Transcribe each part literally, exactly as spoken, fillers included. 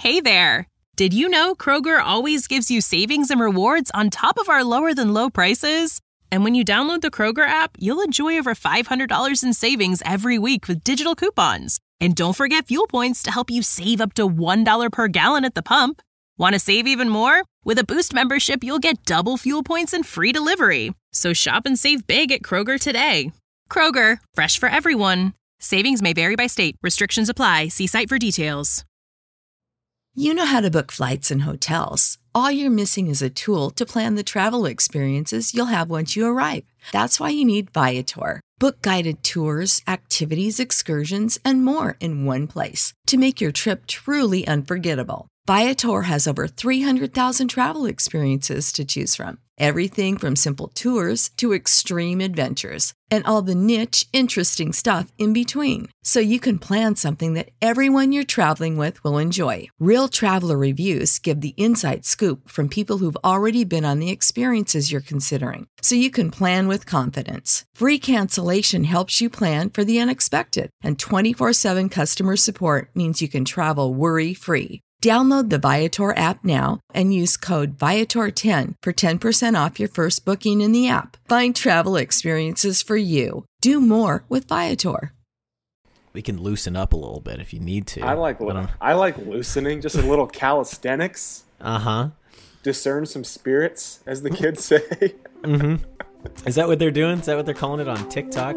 Hey there! Did you know Kroger always gives you savings and rewards on top of our lower-than-low prices? And when you download the Kroger app, you'll enjoy over five hundred dollars in savings every week with digital coupons. And don't forget fuel points to help you save up to one dollar per gallon at the pump. Want to save even more? With a Boost membership, you'll get double fuel points and free delivery. So shop and save big at Kroger today. Kroger, fresh for everyone. Savings may vary by state. Restrictions apply. See site for details. You know how to book flights and hotels. All you're missing is a tool to plan the travel experiences you'll have once you arrive. That's why you need Viator. Book guided tours, activities, excursions, and more in one place to make your trip truly unforgettable. Viator has over three hundred thousand travel experiences to choose from. Everything from simple tours to extreme adventures and all the niche, interesting stuff in between. So you can plan something that everyone you're traveling with will enjoy. Real traveler reviews give the inside scoop from people who've already been on the experiences you're considering. So you can plan with confidence. Free cancellation helps you plan for the unexpected. And twenty-four seven customer support means you can travel worry-free. Download the Viator app now and use code Viator ten for ten percent off your first booking in the app. Find travel experiences for you. Do more with Viator. We can loosen up a little bit if you need to. I like I, I like loosening, just a little calisthenics. Uh-huh. Discern some spirits, as the kids say. Mm-hmm. Is that what they're doing? Is that what they're calling it on TikTok?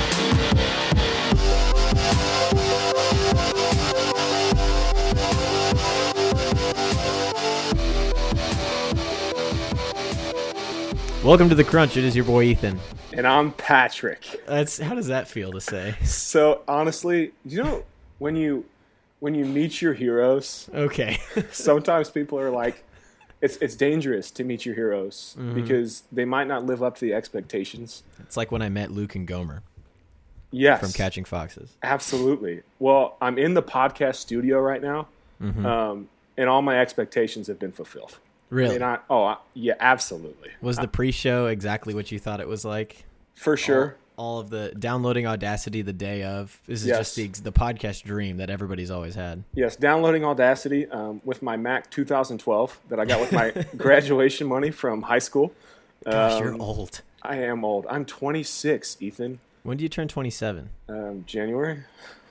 Welcome to The Crunch. It is your boy Ethan. And I'm Patrick. That's how does that feel to say? So honestly, you know when you when you meet your heroes, okay. sometimes people are like, it's it's dangerous to meet your heroes mm-hmm. because they might not live up to the expectations. It's like when I met Luke and Gomer. Yes. From Catching Foxes. Absolutely. Well, I'm in the podcast studio right now, mm-hmm. um, and all my expectations have been fulfilled. Really? I mean, I, oh, I, yeah, absolutely. Was the pre-show exactly what you thought it was like? For sure. All, all of the downloading Audacity the day of. This is yes. just the the podcast dream that everybody's always had. Yes, downloading Audacity um, with my Mac two thousand twelve that I got with my graduation money from high school. Gosh, um, you're old. I am old. I'm twenty-six, Ethan. When do you turn twenty-seven? Um, January.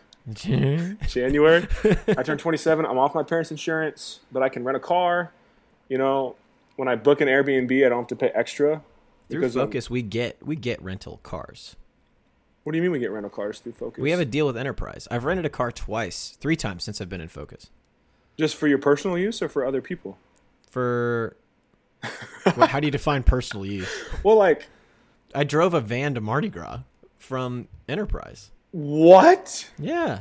January. I turned twenty-seven. I'm off my parents' insurance, but I can rent a car. You know, when I book an Airbnb, I don't have to pay extra. Through Focus, we get we get rental cars. What do you mean we get rental cars through Focus? We have a deal with Enterprise. I've rented a car twice, three times since I've been in Focus. Just for your personal use or for other people? For well, how do you define personal use? Well, like I drove a van to Mardi Gras from Enterprise. What? Yeah.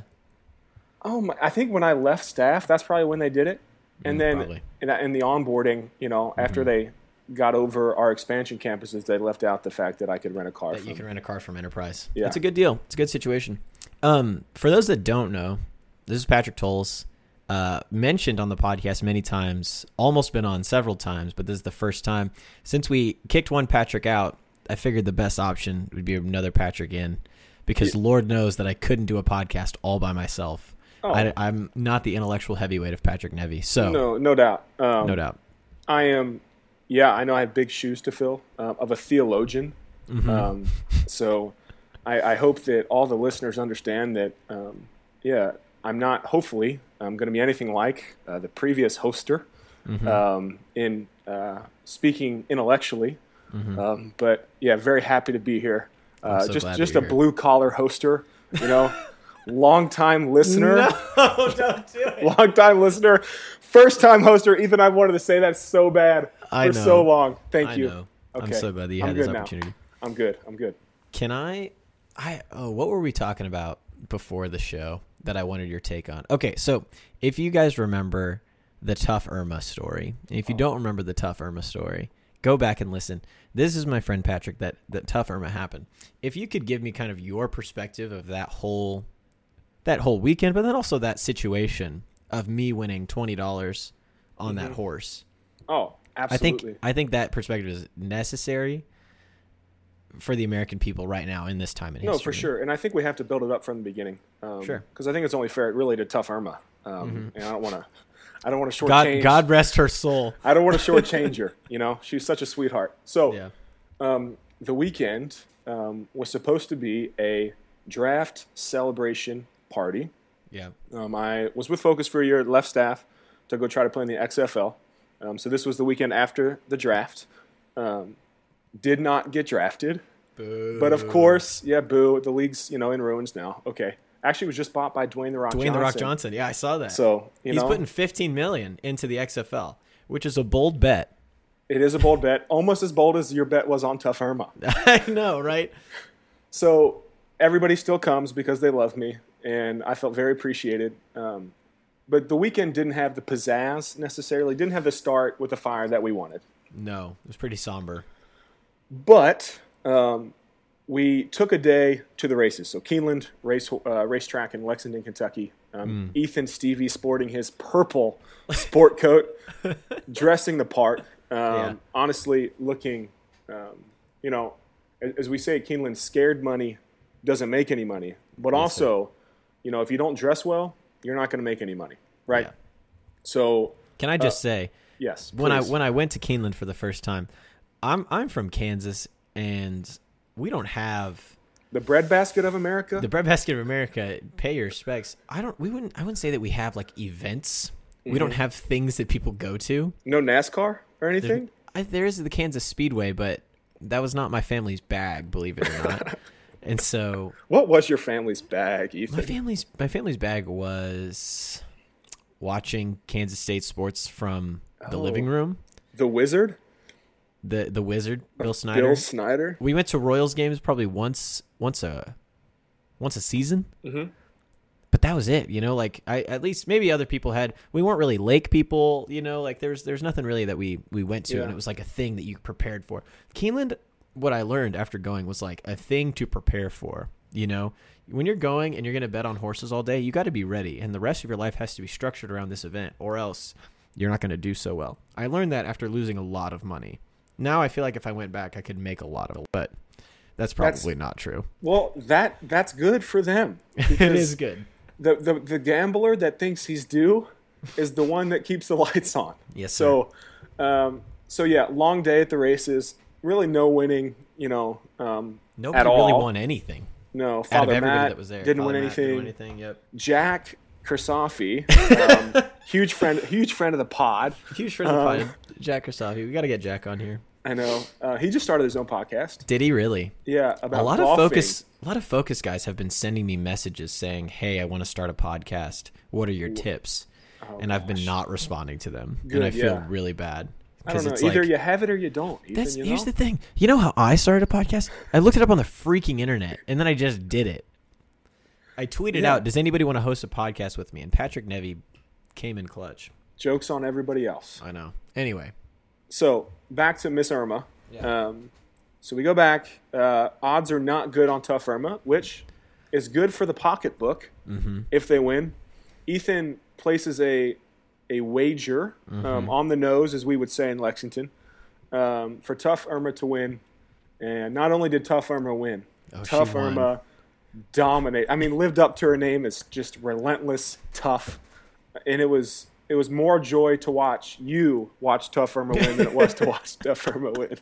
Oh my! I think when I left staff, that's probably when they did it. And mm, then probably. in, in the onboarding, you know, after mm-hmm. they got over our expansion campuses, they left out the fact that I could rent a car. That from. You can rent a car from Enterprise. Yeah. It's a good deal. It's a good situation. Um, for those that don't know, this is Patrick Tolles, uh, mentioned on the podcast many times, almost been on several times, but this is the first time. Since we kicked one Patrick out, I figured the best option would be another Patrick in because yeah. Lord knows that I couldn't do a podcast all by myself. Oh. I, I'm not the intellectual heavyweight of Patrick Nevy, so no, no doubt, um, no doubt. I am, yeah, I know I have big shoes to fill uh, of a theologian. Mm-hmm. Um, so I, I hope that all the listeners understand that, um, yeah, I'm not. Hopefully, I'm going to be anything like uh, the previous hoster mm-hmm. um, in uh, speaking intellectually. Mm-hmm. Um, but yeah, very happy to be here. Uh, so just just a blue collar hoster, you know. Long time listener. No, don't do it. Long time listener. First time hoster. Ethan, I wanted to say that so bad I for know. so long. Thank I you. Know. Okay. I'm so glad that you I'm had this now. opportunity. I'm good. I'm good. Can I I oh what were we talking about before the show that I wanted your take on? Okay, so if you guys remember the Tough Irma story, if you oh. don't remember the Tough Irma story, go back and listen. This is my friend Patrick that that Tough Irma happened. If you could give me kind of your perspective of that whole that whole weekend, but then also that situation of me winning twenty dollars on mm-hmm. that horse. Oh, absolutely. I think I think that perspective is necessary for the American people right now in this time in history. No, for sure. And I think we have to build it up from the beginning. Um, sure. Because I think it's only fair, really, to Tough Irma. Um, mm-hmm. And I don't want to I don't want to God, shortchange. God rest her soul. I don't want to shortchange her. You know, she's such a sweetheart. So, Yeah. um, the weekend um, was supposed to be a draft celebration party. Yeah. Um, I was with Focus for a year, left staff to go try to play in the X F L. Um, so this was the weekend after the draft. Um, did not get drafted. Boo. But of course, yeah, boo. The league's, you know, in ruins now. Okay. Actually, it was just bought by Dwayne The Rock Dwayne Johnson. The Rock Johnson. Yeah, I saw that. So, you He's know, putting fifteen million dollars into the X F L, which is a bold bet. it is a bold bet. Almost as bold as your bet was on Tough Irma. I know, right? So everybody still comes because they love me, and I felt very appreciated. Um, but the weekend didn't have the pizzazz necessarily, didn't have the start with the fire that we wanted. No, it was pretty somber. But um, we took a day to the races. So Keeneland race uh, racetrack in Lexington, Kentucky. Um, mm. Ethan Stevie sporting his purple sport coat, dressing the part. Um, yeah. Honestly, looking, um, you know, as, as we say at Keeneland, scared money doesn't make any money. But yes, also, sir. you know, if you don't dress well, you're not going to make any money, right? Yeah. So, can I just uh, say, yes, when please. I when I went to Keeneland for the first time, I'm I'm from Kansas, and we don't have the breadbasket of America. The breadbasket of America. Pay your respects. I don't. We wouldn't. I wouldn't say that we have like events. Mm-hmm. We don't have things that people go to. No NASCAR or anything. There, I, there is the Kansas Speedway, but that was not my family's bag, believe it or not. And so, what was your family's bag, Ethan? My family's my family's bag was watching Kansas State sports from the oh, living room. The Wizard, the the Wizard, Bill Snyder. Bill Snyder. We went to Royals games probably once once a once a season. Mm-hmm. But that was it, you know. Like I, at least maybe other people had. We weren't really lake people, you know. Like there's there's nothing really that we we went to, yeah. and it was like a thing that you prepared for. Keeneland. What I learned after going was like a thing to prepare for, you know, when you're going and you're going to bet on horses all day, you got to be ready. And the rest of your life has to be structured around this event or else you're not going to do so well. I learned that after losing a lot of money. Now I feel like if I went back, I could make a lot of it, but that's probably that's, not true. Well, that that's good for them. It is good. The, the, the gambler that thinks he's due is the one that keeps the lights on. Yes, sir. So, um, so yeah, long day at the races. Really, no winning, you know, um, Nobody at really all. won anything. No, Father Out of Matt that was there. didn't Father win Matt anything. Didn't win anything. Yep. Jack Kersofi, um, huge friend, huge friend of the pod. Huge friend of the um, pod. Jack Kersofi. We got to get Jack on here. I know. Uh, he just started his own podcast. Did he really? Yeah. About a lot golfing. of focus. A lot of focus guys have been sending me messages saying, "Hey, I want to start a podcast. What are your tips?" Oh, and I've been gosh. not responding to them, Good, and I feel yeah. really bad. I don't know. It's Either like, you have it or you don't. Ethan, that's you know? here's the thing. You know how I started a podcast? I looked it up on the freaking internet, and then I just did it. I tweeted yeah. out, "Does anybody want to host a podcast with me?" And Patrick Nevy came in clutch. Jokes on everybody else. I know. Anyway, so back to Miss Irma. Yeah. Um, so we go back. Uh, odds are not good on Tough Irma, which is good for the pocketbook mm-hmm. if they win. Ethan places a a wager mm-hmm. um, on the nose, as we would say in Lexington, um, for Tough Irma to win. And not only did Tough Irma win, oh, Tough Irma dominate. I mean, lived up to her name as just relentless, tough. And it was it was more joy to watch you watch Tough Irma win than it was to watch Tough Irma win.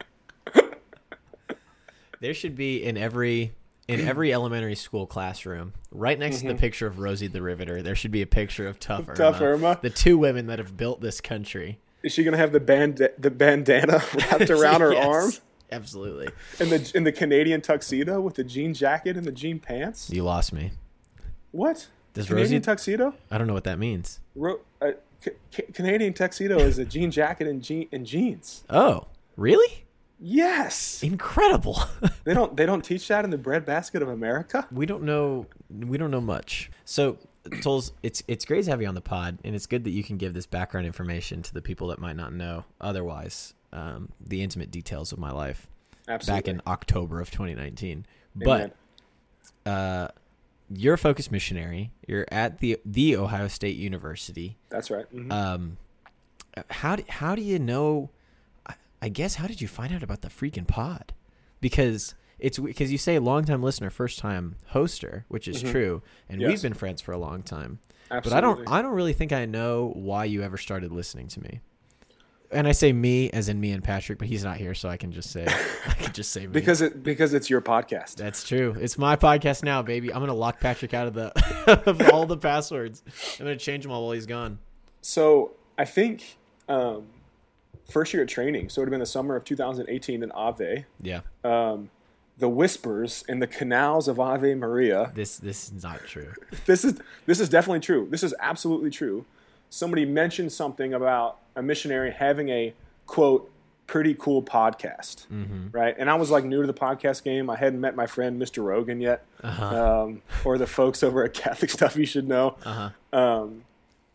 There should be in every in every elementary school classroom, right next mm-hmm. to the picture of Rosie the Riveter, there should be a picture of Tough Irma. Tough Irma. The two women that have built this country. Is she going to have the band the bandana wrapped around her yes, arm? Absolutely. In the in the Canadian tuxedo with the jean jacket and the jean pants? You lost me. What? Does Canadian Rosie, tuxedo? I don't know what that means. Ro, uh, C- C- Canadian tuxedo is a jean jacket and, je- and jeans. Oh, really? Yes. Incredible. they don't they don't teach that in the breadbasket of America? We don't know we don't know much. So, Toles, it's it's great to have you on the pod, and it's good that you can give this background information to the people that might not know otherwise um, the intimate details of my life. Absolutely. Back in October of twenty nineteen. Amen. But uh, you're a Focus missionary. You're at the the Ohio State University. That's right. Mm-hmm. Um, how do, how do you know? I guess how did you find out about the freaking pod? Because it's because you say long time listener, first time hoster, which is mm-hmm. true, and yes. we've been friends for a long time. Absolutely. But I don't I don't really think I know why you ever started listening to me. And I say me as in me and Patrick, but he's not here, so I can just say I can just say me. Because it because it's your podcast. That's true. It's my podcast now, baby. I'm gonna lock Patrick out of the of all the passwords. I'm gonna change them all while he's gone. So I think um, first year at training, so it would have been the summer of two thousand eighteen in Ave. Yeah. Um, the whispers in the canals of Ave Maria. This this is not true. This is this is definitely true. This is absolutely true. Somebody mentioned something about a missionary having a, quote, pretty cool podcast, mm-hmm. right? And I was like new to the podcast game. I hadn't met my friend Mister Rogan yet, uh-huh. um, or the folks over at Catholic Stuff You Should Know. Uh-huh. Um,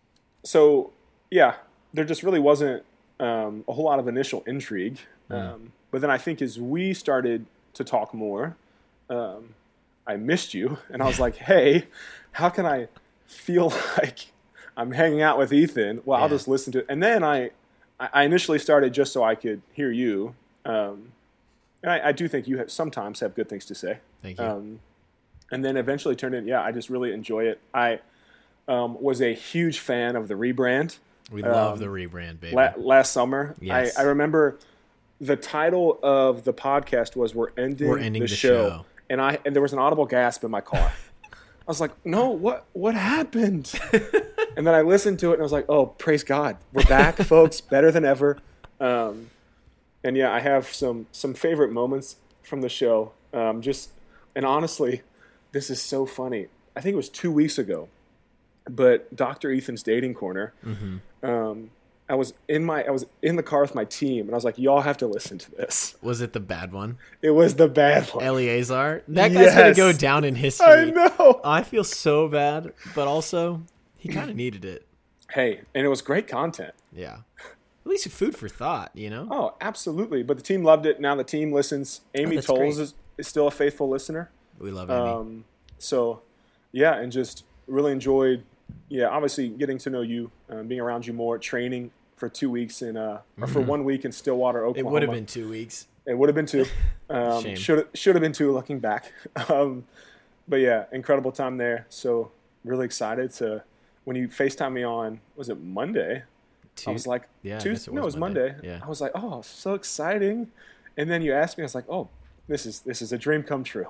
so, yeah, there just really wasn't um, a whole lot of initial intrigue. Mm. Um, but then I think as we started to talk more, um, I missed you. And I was like, hey, how can I feel like I'm hanging out with Ethan? Well, yeah. I'll just listen to it. And then I, I initially started just so I could hear you. Um, and I, I do think you have, sometimes have good things to say. Thank you. Um, and then eventually turned in, yeah, I just really enjoy it. I um, was a huge fan of the rebrand. We love um, the rebrand, baby. La- last summer. Yes. I, I remember the title of the podcast was We're Ending, We're ending the, the show. show. And I and there was an audible gasp in my car. I was like, no, what what happened? And then I listened to it and I was like, oh, praise God. We're back, folks, better than ever. Um, and yeah, I have some some favorite moments from the show. Um, just and honestly, this is so funny. I think it was two weeks ago, but Doctor Ethan's Dating Corner. Mm-hmm. Um, I was in my I was in the car with my team, and I was like, y'all have to listen to this. Was it the bad one? It was the bad one. Eleazar? That guy's Yes. going to go down in history. I know. I feel so bad, but also he kind of needed it. Hey, and it was great content. Yeah. At least food for thought, you know? Oh, absolutely. But the team loved it. Now the team listens. Amy oh, Tolles is, is still a faithful listener. We love Amy. Um, so, yeah, and just really enjoyed, yeah, obviously getting to know you, um, being around you more, training for two weeks in, uh, or for Mm-hmm. one week in Stillwater, Oklahoma. It would have been two weeks. It would have been two. Um, Shame. should should have been two looking back. Um, but yeah, incredible time there. So really excited to, when you FaceTime me on, was it Monday? Two, I was like, yeah, Tuesday, it no, it was was Monday. Monday. Yeah. I was like, oh, so exciting. And then you asked me, I was like, oh, this is this is a dream come true.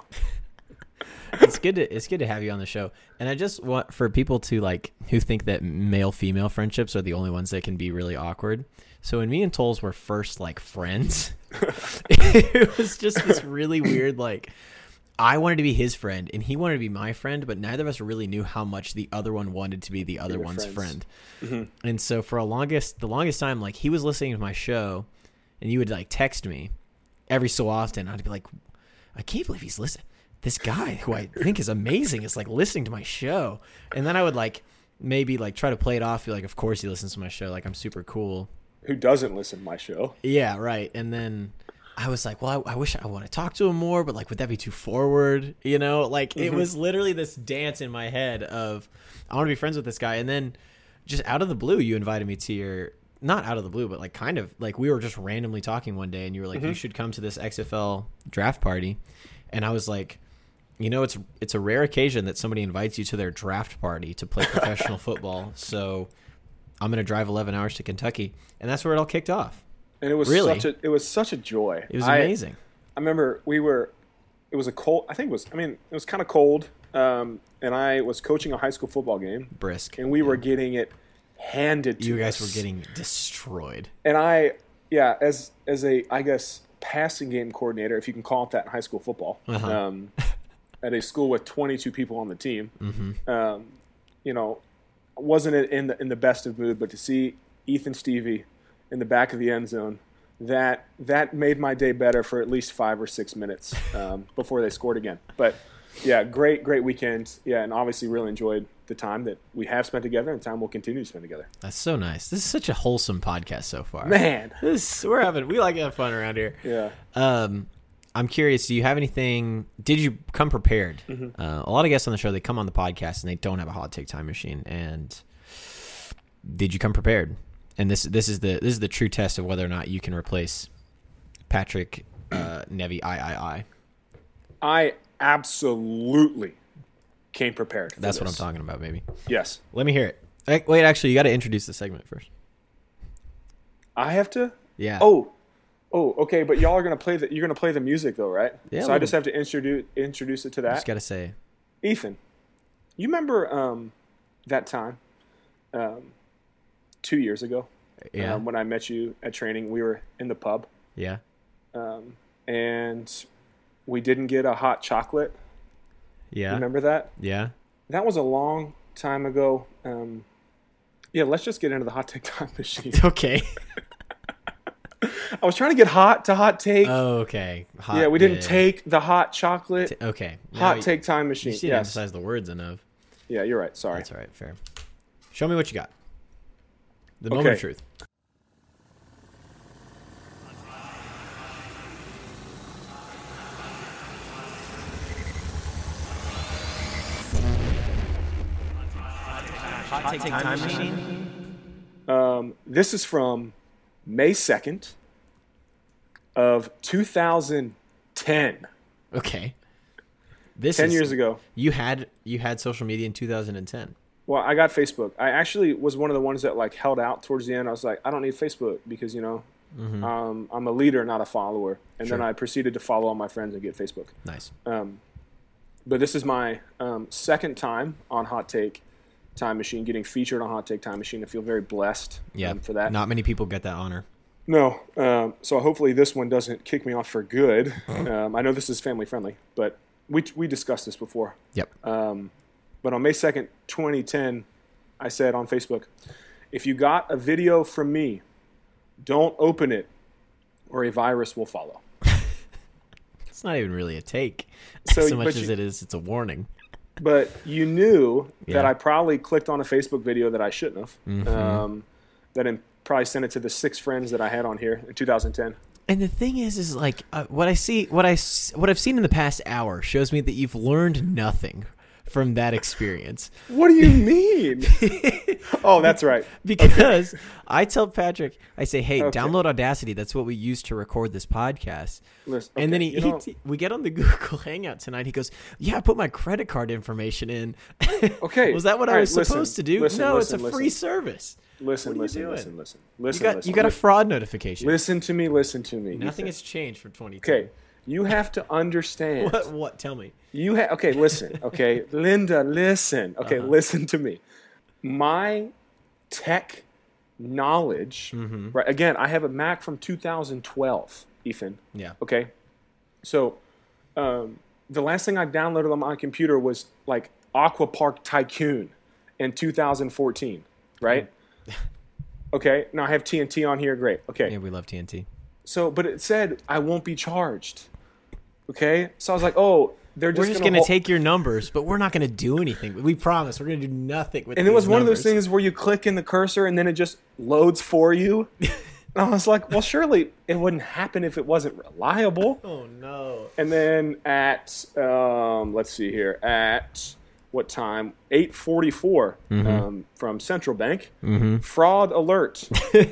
It's good to it's good to have you on the show. And I just want for people to like who think that male female friendships are the only ones that can be really awkward. So when me and Tolles were first like friends, it was just this really weird like I wanted to be his friend and he wanted to be my friend, but neither of us really knew how much the other one wanted to be the other one's friends. friend. Mm-hmm. And so for a longest the longest time, like he was listening to my show and you would like text me every so often. I'd be like, I can't believe he's listening. This guy who I think is amazing is like listening to my show. And then I would like maybe like try to play it off. Be like, of course he listens to my show. Like I'm super cool. Who doesn't listen to my show? Yeah, right. And then I was like, well, I, I wish I want to talk to him more, but like, would that be too forward? You know, like mm-hmm. It was literally this dance in my head of I want to be friends with this guy. And then just out of the blue, you invited me to your, not out of the blue, but like kind of like we were just randomly talking one day and you were like, mm-hmm. you should come to this X F L draft party. And I was like, you know, it's it's a rare occasion that somebody invites you to their draft party to play professional football. So I'm going to drive eleven hours to Kentucky. And that's where it all kicked off. And it was really? such a it was such a joy. It was I, amazing. I remember we were it was a cold I think it was I mean, it was kind of cold. Um, and I was coaching a high school football game. Brisk. And we yeah. were getting it handed to you guys us. were getting destroyed. And I yeah, as as a I guess passing game coordinator, if you can call it that in high school football. Uh-huh. Um at a school with twenty-two people on the team, mm-hmm. um, you know, wasn't in the in the best of mood, but to see Ethan Stevie in the back of the end zone, that that made my day better for at least five or six minutes um, before they scored again. But yeah, great, great weekend. Yeah, and obviously really enjoyed the time that we have spent together and time we'll continue to spend together. That's so nice. This is such a wholesome podcast so far. Man, this we're having we like having fun around here. Yeah. Um. I'm curious, do you have anything, did you come prepared? Mm-hmm. Uh, a lot of guests on the show, they come on the podcast and they don't have a hot take time machine. And did you come prepared? And this this is the this is the true test of whether or not you can replace Patrick uh, Nevy I I I. I absolutely came prepared. That's this. what I'm talking about, baby. Yes. Let me hear it. Wait, actually, you got to introduce the segment first. I have to? Yeah. Oh, oh, okay. But y'all are gonna play the. You're gonna play the music though, right? Yeah. So I just have to introduce introduce it to that. Just gotta say, Ethan, you remember um, that time, um, two years ago, yeah, um, when I met you at training? We were in the pub. Yeah. Um, and we didn't get a hot chocolate. Yeah. Remember that? Yeah. That was a long time ago. Um, yeah, let's just get into the hot take time machine. Okay. I was trying to get hot to hot take. Oh, okay. Hot, yeah, we didn't yeah. take the hot chocolate. T- okay. Hot Now, take time machine. You should Yes. emphasize the words enough. Yeah, you're right. Sorry. That's all right. Fair. Show me what you got. The moment Okay. of truth. Hot take time machine. Um, this is from May second of two thousand ten. Okay. This ten is, years ago. You had you had social media in two thousand ten. Well, I got Facebook. I actually was one of the ones that like held out towards the end. I was like, I don't need Facebook because, you know, Mm-hmm. um, I'm a leader, not a follower. And Sure. then I proceeded to follow all my friends and get Facebook. Nice. Um, but this is my um, second time on Hot Take Time Machine, getting featured on Hot Take Time Machine. I feel very blessed Yeah. um, for that. Not many people get that honor. No. Um, so hopefully this one doesn't kick me off for good. Um, I know this is family friendly, but we we discussed this before. Yep. Um, but on May second, twenty ten, I said on Facebook, if you got a video from me, don't open it or a virus will follow. It's not even really a take So- so much but as you- it is it's a warning. But you knew that Yeah. I probably clicked on a Facebook video that I shouldn't have. Mhm. Um, that I probably sent it to the six friends that I had on here in two thousand ten. And the thing is, is like uh, what I see, what I s- what I've seen in the past hour shows me that you've learned nothing from that experience. What do you mean? Oh, that's right. Because I tell Patrick, I say, "Hey, Okay. download Audacity. That's what we use to record this podcast." Listen, And then okay, he, you he know- t- we get on the Google Hangout tonight. He goes, "Yeah, I put my credit card information in." Okay, Was that what all I right, was listen, supposed to do? listen, no, listen, it's a free listen. service. Listen, What are you listen, doing? listen, listen, You listen. got listen. you got a Li- fraud notification. Listen to me. Listen to me. Nothing Ethan. has changed for twenty ten. Okay, you have to understand. What? What? Tell me. You have okay. Listen. Okay, Linda. Listen. Okay, Uh-huh. listen to me. My tech knowledge. Mm-hmm. Right. Again, I have a Mac from two thousand twelve. Ethan. Yeah. Okay. So, um, the last thing I downloaded on my computer was like Aqua Park Tycoon in two thousand fourteen. Right. Okay. Now I have T N T on here. Great. Okay. Yeah, we love T N T. So, but it said I won't be charged. Okay, so I was like, oh, they're just We're just gonna, gonna hold- take your numbers, but we're not gonna do anything. We promise. We're gonna do nothing with. And it these was one of numbers. those things where you click in the cursor and then it just loads for you. And I was like, well, surely it wouldn't happen if it wasn't reliable. Oh no. And then at um, let's see here, at what time? eight forty-four um, from Central Bank. Mm-hmm. Fraud alert.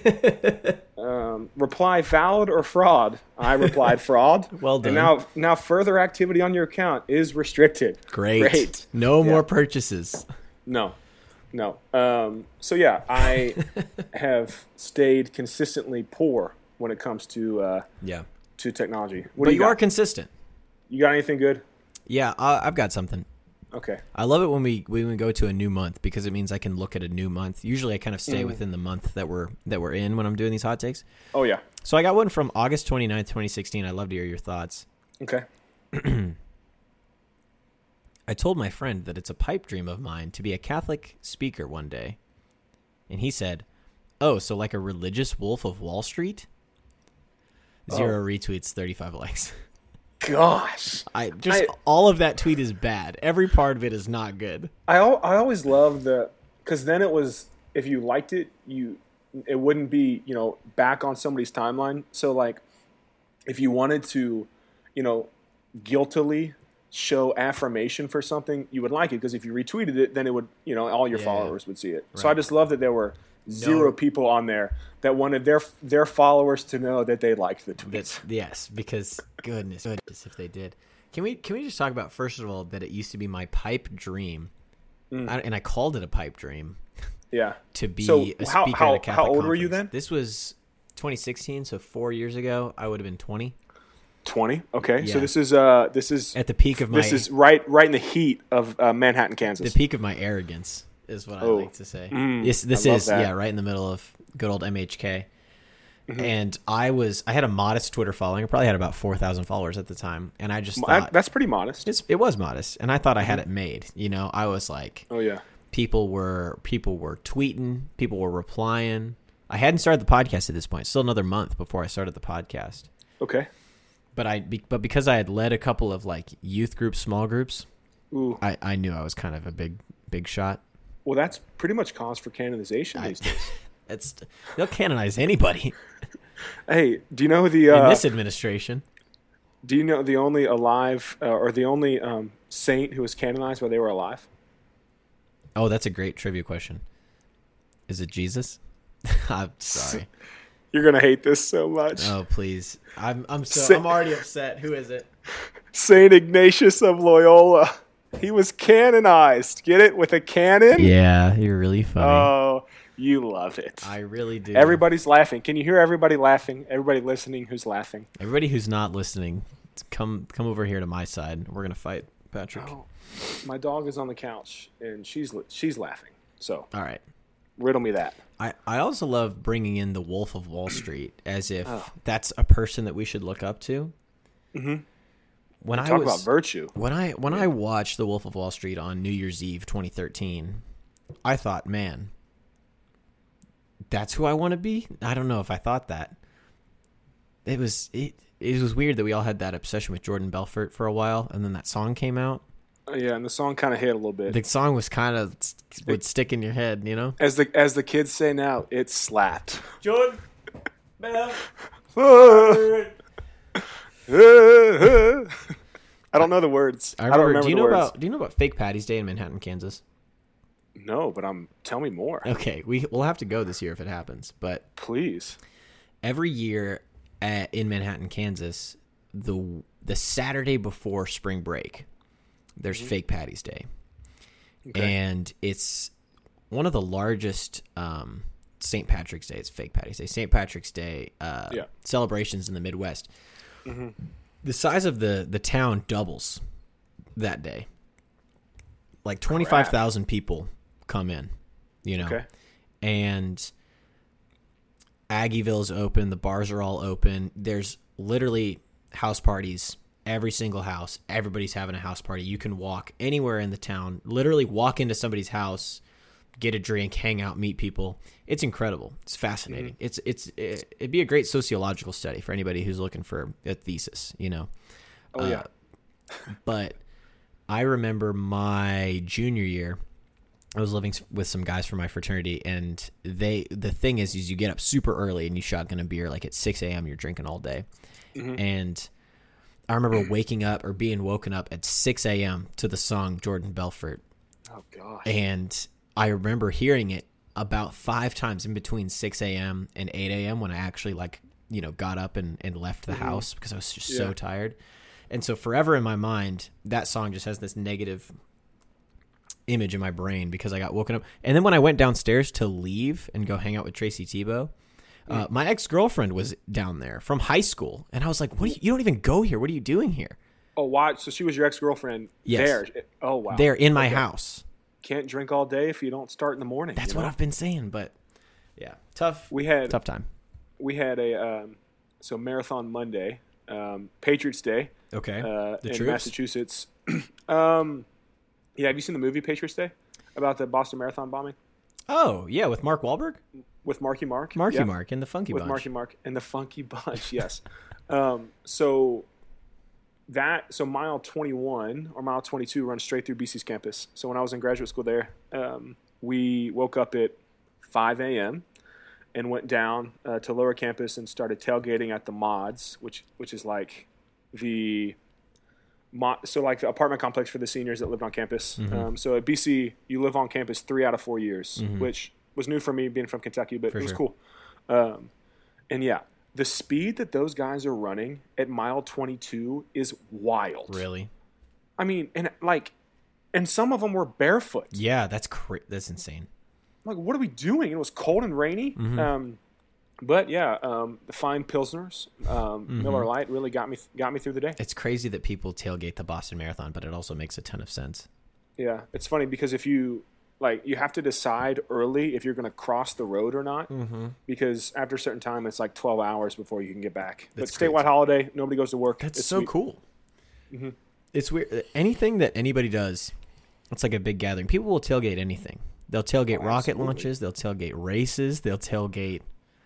um, reply valid or fraud. I replied fraud. Well done. And now, now further activity on your account is restricted. Great. Great. No Yeah. more purchases. No, no. Um, so yeah, I have stayed consistently poor when it comes to uh, Yeah. to technology. What But do you, you, are got? consistent. You got anything good? Yeah, uh, I've got something. Okay. I love it when we when we go to a new month because it means I can look at a new month. Usually, I kind of stay Mm. within the month that we're that we're in when I'm doing these hot takes. Oh yeah. So I got one from August twenty-ninth, twenty sixteen. I'd love to hear your thoughts. Okay. I told my friend that it's a pipe dream of mine to be a Catholic speaker one day. And he said, "Oh, so like a religious Wolf of Wall Street?" Zero retweets, thirty-five likes. Gosh. I just I- all of that tweet is bad. Every part of it is not good. I al- I always love the because then it was if you liked it you it wouldn't be you know back on somebody's timeline. So like if you wanted to you know guiltily show affirmation for something, you would like it because if you retweeted it, then it would you know all your Yeah. followers would see it. So I Right. just love that there were zero people on there that wanted their their followers to know that they liked the tweet. That's, yes, because goodness, goodness, if they did. Can we can we just talk about, first of all, that it used to be my pipe dream, Mm. I, and I called it a pipe dream. Yeah. To be So a speaker how- how- at a Catholic how old were you conference. then? This was twenty sixteen, so four years ago. I would have been twenty. twenty. Okay. Yeah. So this is uh this is At the peak of my this is right right in the heat of uh, Manhattan, Kansas. the peak of my arrogance is what Oh. I like to say. Mm, this this I love is that. yeah, right in the middle of good old M H K. Mm-hmm. And I was I had a modest Twitter following. I probably had about four thousand followers at the time, and I just Mo- thought That's pretty modest. it's, it was modest, and I thought I had it made. You know, I was like, Oh yeah. people were people were tweeting, people were replying. I hadn't started the podcast at this point. Still another month before I started the podcast. Okay. But I be, but because I had led a couple of like youth groups, small groups, Ooh. I, I knew I was kind of a big big shot. Well, that's pretty much cause for canonization I- these days. It's they'll canonize anybody Hey, do you know the in uh, this administration. do you know the only alive uh, or the only um, saint who was canonized while they were alive? Oh, that's a great trivia question. Is it Jesus? I'm sorry. You're gonna hate this so much. Oh, please. I'm I'm so Sa- I'm already upset. Who is it? Saint Ignatius of Loyola. He was canonized. Get it? With a cannon? Yeah, you're really funny. Oh, you love it. I really do. Everybody's laughing. Can you hear everybody laughing? Everybody listening who's laughing. Everybody who's not listening, come come over here to my side. We're gonna fight, Patrick. Oh, my dog is on the couch and she's she's laughing. So All right. riddle me that. I, I also love bringing in the Wolf of Wall Street as if Oh. that's a person that we should look up to. Mhm. When I Talk was about virtue. when I when I watched The Wolf of Wall Street on New Year's Eve twenty thirteen, I thought, man, that's who I want to be. I don't know if I thought that. It was it it was weird that we all had that obsession with Jordan Belfort for a while, and then that song came out. Oh, yeah, and the song kind of hit a little bit. The song was kind of would stick in your head, you know. as the as the kids say now, it slapped. Jordan Belfort. I don't know the words. I I, remember, don't remember do you the know words. about do you know about Fake Patty's Day in Manhattan, Kansas? No, but I'm. Tell me more, Okay, we we'll have to go this year if it happens. But please. every year at, in Manhattan, Kansas, the the Saturday before spring break, there's Fake Patty's Day, Okay. and it's one of the largest um, Saint Patrick's Day. It's Fake Patty's Day. Saint Patrick's Day uh, Yeah. celebrations in the Midwest. The size of the the town doubles that day. Like twenty-five thousand people come in, you know, Okay. and Aggieville's open. The bars are all open. There's literally house parties. Every single house, everybody's having a house party. You can walk anywhere in the town, literally walk into somebody's house, get a drink, hang out, meet people. It's incredible. It's fascinating. Mm-hmm. It's it's it, it'd be a great sociological study for anybody who's looking for a thesis, you know. Oh yeah. Uh, but I remember my junior year, I was living with some guys from my fraternity, and they the thing is, is you get up super early and you shotgun a beer like at six a.m. You're drinking all day, Mm-hmm. and I remember waking up or being woken up at six a.m. to the song Jordan Belfort, Oh gosh. and I remember hearing it about five times in between six a.m. and eight a.m. when I actually like you know got up and, and left the Mm-hmm. house because I was just Yeah. so tired. And so forever in my mind, that song just has this negative image in my brain because I got woken up. And then when I went downstairs to leave and go hang out with Tracy Tebow, uh, my ex-girlfriend was down there from high school. And I was like, "What? Are you, you don't even go here. What are you doing here?" Oh, watch. So she was your ex-girlfriend Yes. there. Oh wow. They're in my Okay. house. Can't drink all day if you don't start in the morning. That's you what know? I've been saying. But yeah, tough. We had tough time. we had a um, so Marathon Monday, um, Patriots Day. Okay. Uh, The in troops? Massachusetts. um, yeah, have you seen the movie Patriots Day about the Boston Marathon bombing Oh yeah, with Mark Wahlberg, with Marky Mark? Marky Yeah. Mark, and the Funky with Bunch. Marky Mark and the Funky Bunch. Yes. um, so that so mile twenty-one or mile twenty-two runs straight through B C's campus. So when I was in graduate school there, um, we woke up at five a.m. and went down uh, to lower campus and started tailgating at the Mods, which which is like the mo- so like the apartment complex for the seniors that lived on campus. Mm-hmm. Um, so at B C, you live on campus three out of four years, Mhm. which was new for me being from Kentucky, but For it was sure. cool. Um, and yeah, the speed that those guys are running at mile twenty-two is wild. Really? I mean, and like, and some of them were barefoot. Yeah, that's cra- that's insane. Like, what are we doing? It was cold and rainy. Mm-hmm. Um, but yeah, um, the fine Pilsners, um, Mm-hmm. Miller Lite really got me got me through the day. It's crazy that people tailgate the Boston Marathon, but it also makes a ton of sense. Yeah, it's funny because if you like, you have to decide early if you're going to cross the road or not, Mm-hmm. because after a certain time, it's like twelve hours before you can get back. That's but statewide crazy. holiday, nobody goes to work. That's It's so sweet. cool. Mm-hmm. It's weird. Anything that anybody does, it's like a big gathering. People will tailgate anything. They'll tailgate Oh, rocket absolutely. launches. They'll tailgate races. They'll tailgate.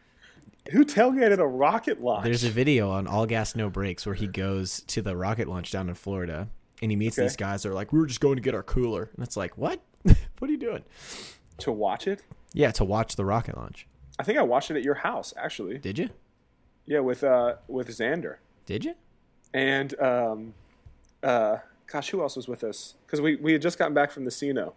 Who tailgated a rocket launch? There's a video on All Gas No Brakes where he goes to the rocket launch down in Florida, and he meets Okay. these guys that are like, "We were just going to get our cooler," and it's like, "What? What are you doing?" to watch it. Yeah, to watch the rocket launch. I think I watched it at your house, actually. Did you? Yeah, with uh, with Xander Did you? and um, uh, gosh, who else was with us? Because we we had just gotten back from the Casino.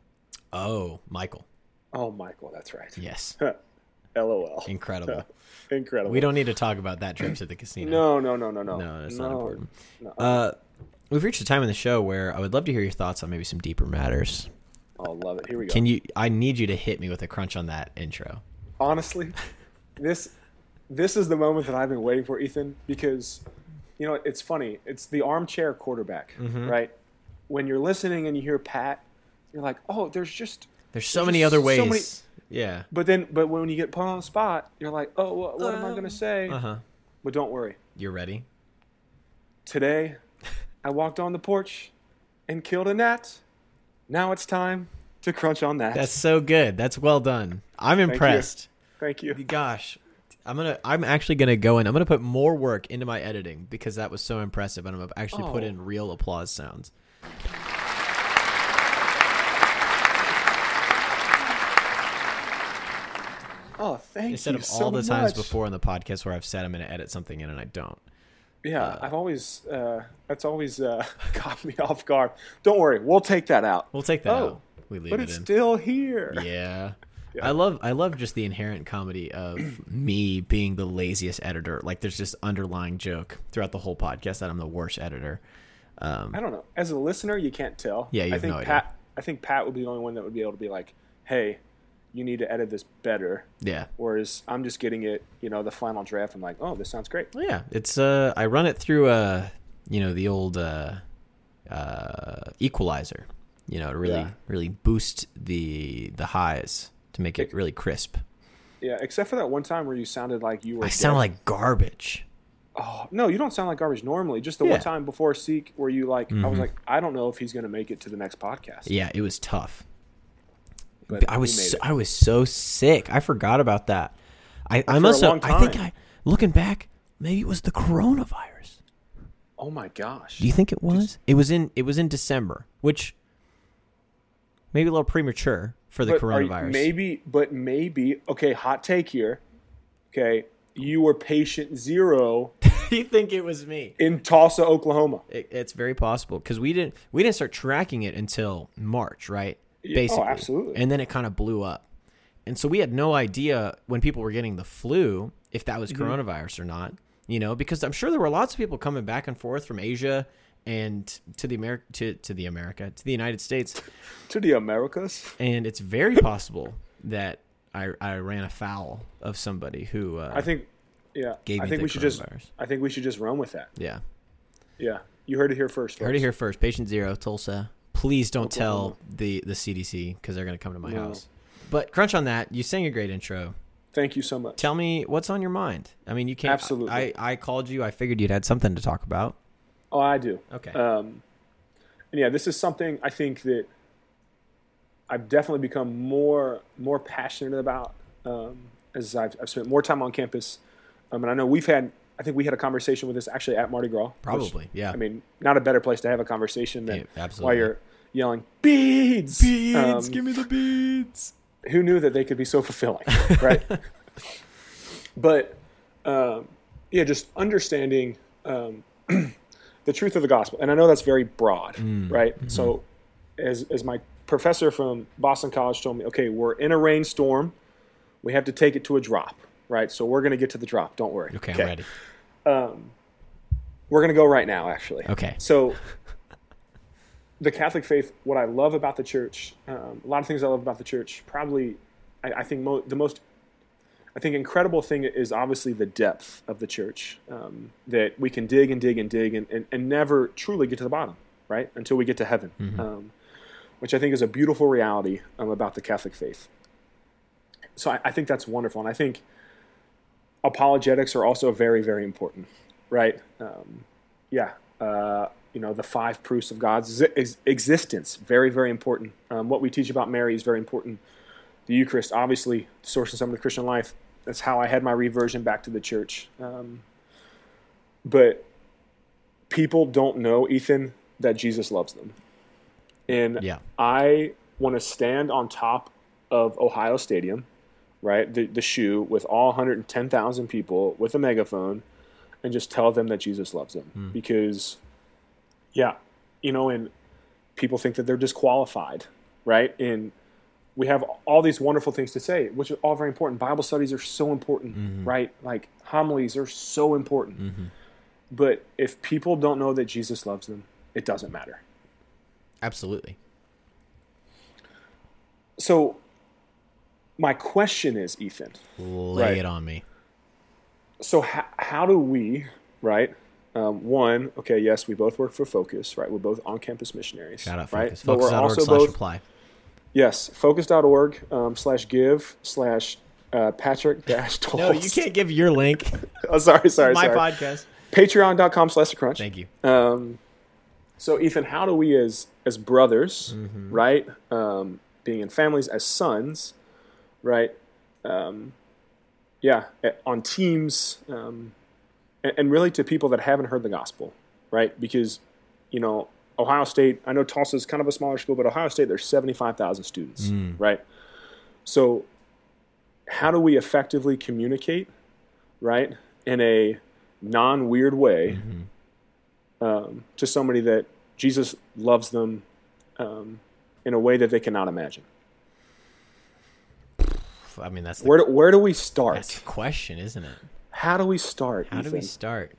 Oh, Michael. Oh, Michael, that's right. Yes. LOL. Incredible. Incredible. We don't need to talk about that trip to the casino. No, no, no, no, no. No, that's no, not important. No. Uh, we've reached a time in the show where I would love to hear your thoughts on maybe some deeper matters. Oh, love it. Here we go. Can you? I need you to hit me with a crunch on that intro. Honestly, this this is the moment that I've been waiting for, Ethan, because you know it's funny. It's the armchair quarterback, Mm-hmm. right? When you're listening and you hear Pat, you're like, oh, there's just. There's so There's many just other so ways. many- Yeah. But then, but when you get put on the spot, you're like, oh, what, what am I gonna say? Uh huh. But don't worry. You're ready. Today, I walked on the porch and killed a gnat. Now it's time to crunch on that. That's so good. That's well done. I'm you. impressed. Thank you. Gosh, I'm gonna. I'm actually gonna go in. I'm gonna put more work into my editing because that was so impressive, and I'm gonna actually put Oh. in real applause sounds. Oh, thank Instead you of so all the times much. before in the podcast where I've said I'm gonna edit something in and I don't. Yeah, I've always uh, that's always uh, caught me off guard. Don't worry, we'll take that out. We'll take that Oh, out. We leave But it it's in. still here. Yeah. Yeah. I love I love just the inherent comedy of me being the laziest editor. Like there's just underlying joke throughout the whole podcast that I'm the worst editor. Um, I don't know. As a listener, you can't tell. Yeah, you I have think no idea. Pat. I think Pat would be the only one that would be able to be like, "Hey, you need to edit this better." yeah. Whereas I'm just getting it, you know, the final draft. I'm like, "Oh, this sounds great." Well, yeah, it's uh I run it through uh you know the old uh uh equalizer, you know, to really Yeah. really boost the the highs to make it really crisp. Yeah, except for that one time where you sounded like you were. I sound dead. like garbage. Oh no, you don't sound like garbage normally. Just the Yeah. one time before Seek where you like, I Mhm. was like, I don't know if he's going to make it to the next podcast. Yeah, it was tough. But I he was made so, it. I was so sick. I forgot about that. I, I For a must have. long I think time. I looking back, maybe it was the coronavirus. Oh my gosh. Do you think it was? It was in it was in December, which maybe a little premature for the But are you- coronavirus. Maybe, but maybe. Okay, hot take here. Okay, you were patient zero You think it was me? in Tulsa, Oklahoma. It, it's very possible because we didn't we didn't start tracking it until March, right? Yeah, oh, Basically, absolutely. And then it kind of blew up, and so we had no idea when people were getting the flu if that was Mm-hmm. coronavirus or not. You know, because I'm sure there were lots of people coming back and forth from Asia and to the America to, to the America to the United States, To the Americas. and it's very possible that I I ran afoul of somebody who uh, I think. Yeah, gave I me think the we should just. coronavirus. I think we should just run with that. yeah. Yeah, you heard it here first. Folks. Heard it here first. Patient zero, Tulsa. Please don't Oklahoma. tell the, the C D C because they're going to come to my No. house. But crunch on that. You sang a great intro. Thank you so much. Tell me what's on your mind. I mean, you can't. Absolutely. I, I called you. I figured you'd had something to talk about. Oh, I do. Okay. Um, and yeah, this is something I think that I've definitely become more more passionate about um, as I've, I've spent more time on campus. Um, and I know we've had, I think we had a conversation with this actually at Mardi Gras. which, Probably, yeah. I mean, not a better place to have a conversation than Yeah, absolutely. while you're yelling, beads! Um, me the beads. who knew that they could be so fulfilling, right? But um, yeah, just understanding um, the truth of the gospel, and I know that's very broad, right? Mm-hmm. So, as as my professor from Boston College told me, okay, we're in a rainstorm, we have to take it to a drop, right? So we're going to get to the drop. Don't worry. Okay, okay. I'm ready. Um, we're going to go right now, actually. Okay. So the Catholic faith, what I love about the church, um, a lot of things I love about the church, probably I, I think mo- the most, I think incredible thing is obviously the depth of the church, um, that we can dig and dig and dig and, and, and never truly get to the bottom, right? Until we get to heaven, mm-hmm. um, which I think is a beautiful reality um, about the Catholic faith. So I, I think that's wonderful. And I think apologetics are also very, very important, right? Um, yeah. Uh, you know, the five proofs of God's ex- existence, very, very important. Um, what we teach about Mary is very important. The Eucharist, obviously, source and some of the Christian life. That's how I had my reversion back to the church. Um, but people don't know, Ethan, that Jesus loves them. And yeah. I want to stand on top of Ohio Stadium, right, the, the shoe, with all one hundred ten thousand people with a megaphone, and just tell them that Jesus loves them. Mm. Because, yeah, you know, and people think that they're disqualified, right? And we have all these wonderful things to say, which are all very important. Bible studies are so important, mm-hmm. right? Like homilies are so important. Mm-hmm. But if people don't know that Jesus loves them, it doesn't matter. Absolutely. So my question is, Ethan. Lay right? it on me. So how, how do we, right? Um, one, okay, yes, we both work for Focus, right? We're both on-campus missionaries. Shout out right? Focus. Focus dot org slash apply. Yes, focus dot org um, slash give slash uh, Patrick dash Tolst. No, you can't give your link. oh, sorry, sorry, My sorry. podcast. Patreon dot com slash crunch. Thank you. Um, so, Ethan, how do we as as brothers, mm-hmm. right, um, being in families, as sons, right, um, yeah, on teams, um, and, and really to people that haven't heard the gospel, right? Because, you know, Ohio State, I know Tulsa is kind of a smaller school, but Ohio State, there's seventy-five thousand students, mm. right? So how do we effectively communicate, right, in a non-weird way mm-hmm. um, to somebody that Jesus loves them um, in a way that they cannot imagine? I mean, that's the, where do, where do we start? That's the question, isn't it? How do we start? How Ethan? do we start?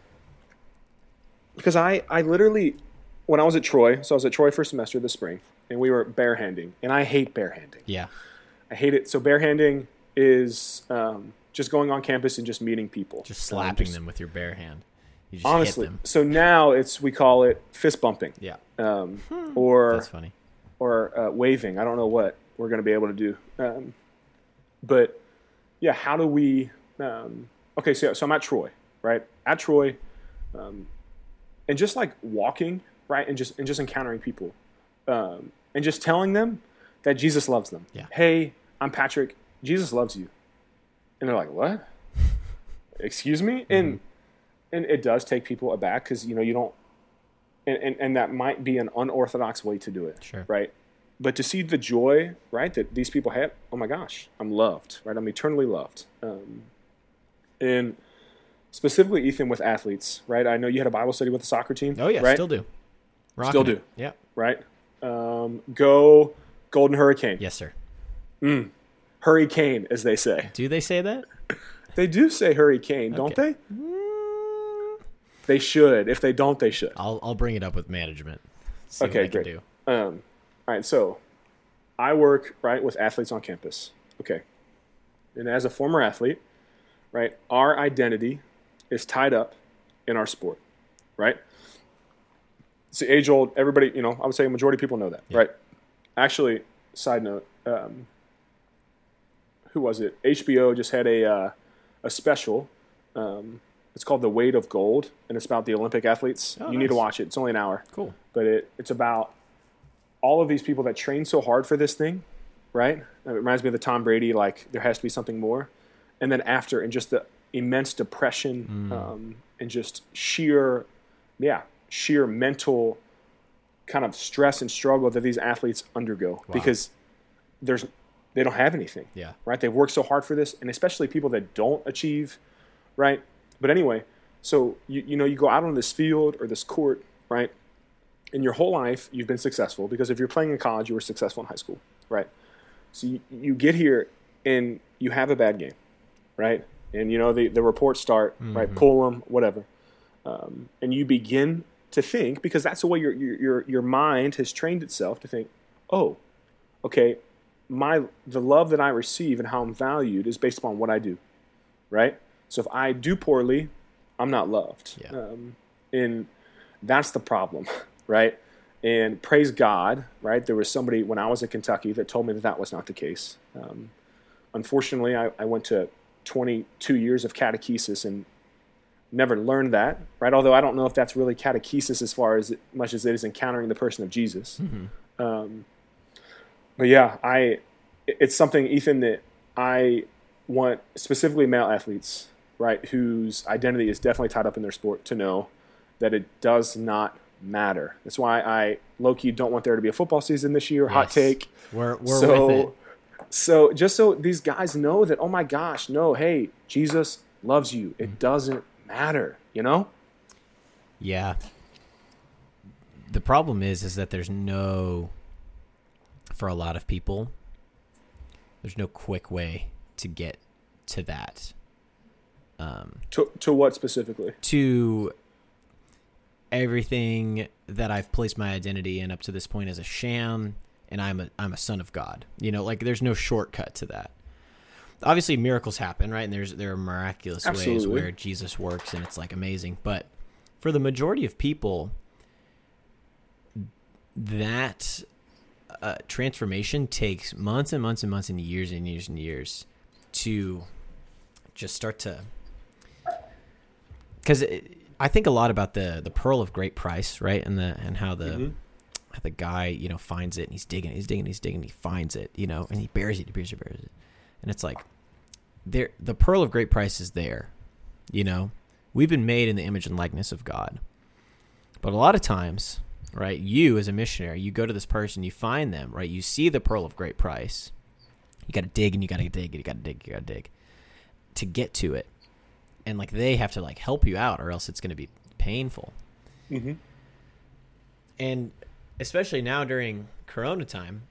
Because I, I literally, when I was at Troy, so I was at Troy for a semester this spring, and we were barehanding, and I hate barehanding. Yeah. I hate it. So barehanding is um, just going on campus and just meeting people. Just slapping um, just, them with your bare hand. You just honestly, hit them. So now it's, we call it fist bumping. Yeah. Um, hmm. Or, that's funny. Or uh, waving. I don't know what we're going to be able to do. Um, but, yeah, how do we um, – okay, so, so I'm at Troy, right? At Troy, um, and just like walking, right, and just and just encountering people um, and just telling them that Jesus loves them. Yeah. Hey, I'm Patrick. Jesus loves you. And they're like, what? Excuse me? Mm-hmm. And and it does take people aback because, you know, you don't and, and, and that might be an unorthodox way to do it. Sure. Right? But to see the joy, right, that these people have, oh my gosh, I'm loved, right? I'm eternally loved. Um, and specifically, Ethan, with athletes, right? I know you had a Bible study with the soccer team. Oh, yeah, right? still do. Rocking still do. It. Yeah. Right? Um, go Golden Hurricane. Yes, sir. Mm. Hurricane, as they say. Do they say that? They do say hurricane, don't okay. they? Mm. They should. If they don't, they should. I'll I'll bring it up with management. See okay, what I great. Can do. Um, all right, so I work, right, with athletes on campus. Okay. And as a former athlete, right, our identity is tied up in our sport, right? It's the age-old, everybody, you know, I would say a majority of people know that, yeah. right? Actually, side note, um, who was it? H B O just had a uh, a special. Um, it's called The Weight of Gold, and it's about the Olympic athletes. Oh, you nice. need to watch it. It's only an hour. Cool. But it, it's about all of these people that train so hard for this thing, right? It reminds me of the Tom Brady, like there has to be something more. And then after, and just the immense depression mm. um, and just sheer, yeah, sheer mental kind of stress and struggle that these athletes undergo wow. because there's they don't have anything, yeah, right? They've worked so hard for this, and especially people that don't achieve, right? But anyway, so you you know you go out on this field or this court, right? In your whole life, you've been successful because if you're playing in college, you were successful in high school, right? So you, you get here and you have a bad game, right? And, you know, the, the reports start, mm-hmm. right? Pull them, whatever. Um, and you begin to think, because that's the way your, your, your mind has trained itself to think, oh, okay, my, the love that I receive and how I'm valued is based upon what I do, right? So if I do poorly, I'm not loved. Yeah. Um, and that's the problem, right? And praise God, right? There was somebody when I was in Kentucky that told me that that was not the case. Um, unfortunately, I, I went to twenty-two years of catechesis and never learned that, right? Although I don't know if that's really catechesis as far as much as it is encountering the person of Jesus. Mm-hmm. Um, but yeah, I it's something, Ethan, that I want specifically male athletes, right, whose identity is definitely tied up in their sport, to know that it does not matter. That's why I low-key don't want there to be a football season this year. Yes. Hot take. We're we're so, with it. So just so these guys know that, oh my gosh, no, hey, Jesus loves you. It doesn't matter, you know? Yeah. The problem is, is that there's no, for a lot of people, there's no quick way to get to that. Um, to to what specifically? To everything that I've placed my identity in up to this point as a sham, and I'm a I'm a son of God. You know, like there's no shortcut to that. Obviously, miracles happen, right? And there's there are miraculous Absolutely. ways where Jesus works, and it's like amazing. But for the majority of people, that uh, transformation takes months and months and months and years and years and years to just start to. Because I think a lot about the the pearl of great price, right? And the and how the mm-hmm. how the guy, you know, finds it and he's digging, he's digging, he's digging, he finds it, you know, and he buries it, he buries it, buries it, and it's like there the pearl of great price is there, you know. We've been made in the image and likeness of God, but a lot of times, right? You as a missionary, you go to this person, you find them, right? You see the pearl of great price, you got to dig and you got to dig, and you got to dig, you got to dig to get to it. And like they have to like help you out, or else it's going to be painful. Mm-hmm. And especially now during Corona time,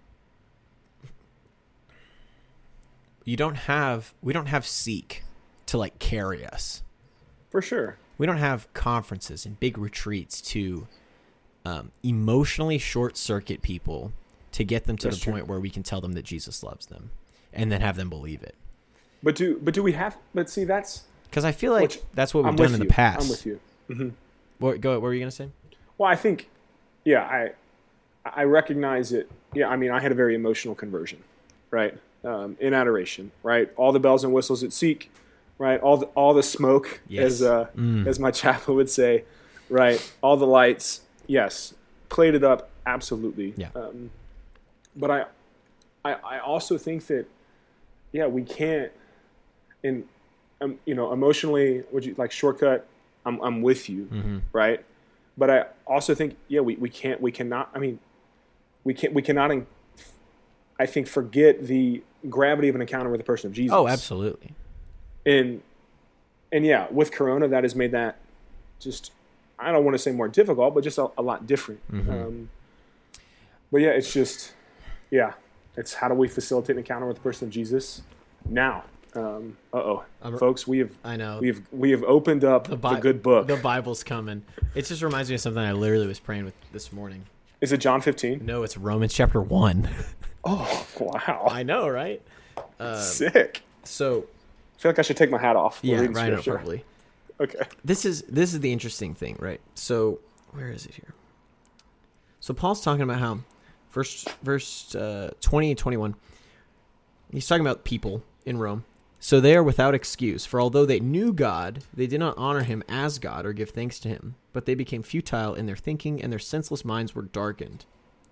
you don't have we don't have Seek to like carry us. For sure, we don't have conferences and big retreats to um, emotionally short circuit people to get them to That's the true. point where we can tell them that Jesus loves them, and then have them believe it. But do but do we have? But see, that's. Because I feel like Which, that's what we've I'm done in you. the past. I'm with you. Mm-hmm. What, go, what were you going to say? Well, I think, yeah, I I recognize it. Yeah, I mean, I had a very emotional conversion, right? Um, in adoration, right? All the bells and whistles at Seek, right? All the all the smoke, yes. as uh, mm. as my chaplain would say, right? All the lights, yes, played it up, absolutely. Yeah. Um, but I, I, I also think that, yeah, we can't, in. Um, you know, emotionally, would you like shortcut? I'm I'm with you, mm-hmm. right? But I also think, yeah, we, we can't, we cannot. I mean, we can't, we cannot. I think forget the gravity of an encounter with the person of Jesus. Oh, absolutely. And and yeah, with Corona, that has made that just, I don't want to say more difficult, but just a, a lot different. Mm-hmm. Um, but yeah, it's just, yeah, it's how do we facilitate an encounter with the person of Jesus now? Um, uh-oh, I'm, folks, we have, I know we have, we have opened up the, Bi- the good book. The Bible's coming. It just reminds me of something I literally was praying with this morning. Is it John fifteen? No, it's Romans chapter one. Oh, wow. I know, right? Uh, Sick. So I feel like I should take my hat off. Yeah, right, no, probably. Okay. This is, this is the interesting thing, right? So where is it here? So Paul's talking about how verse, verse, uh, twenty and twenty-one, he's talking about people in Rome. So they are without excuse, for although they knew God, they did not honor him as God or give thanks to him, but they became futile in their thinking, and their senseless minds were darkened.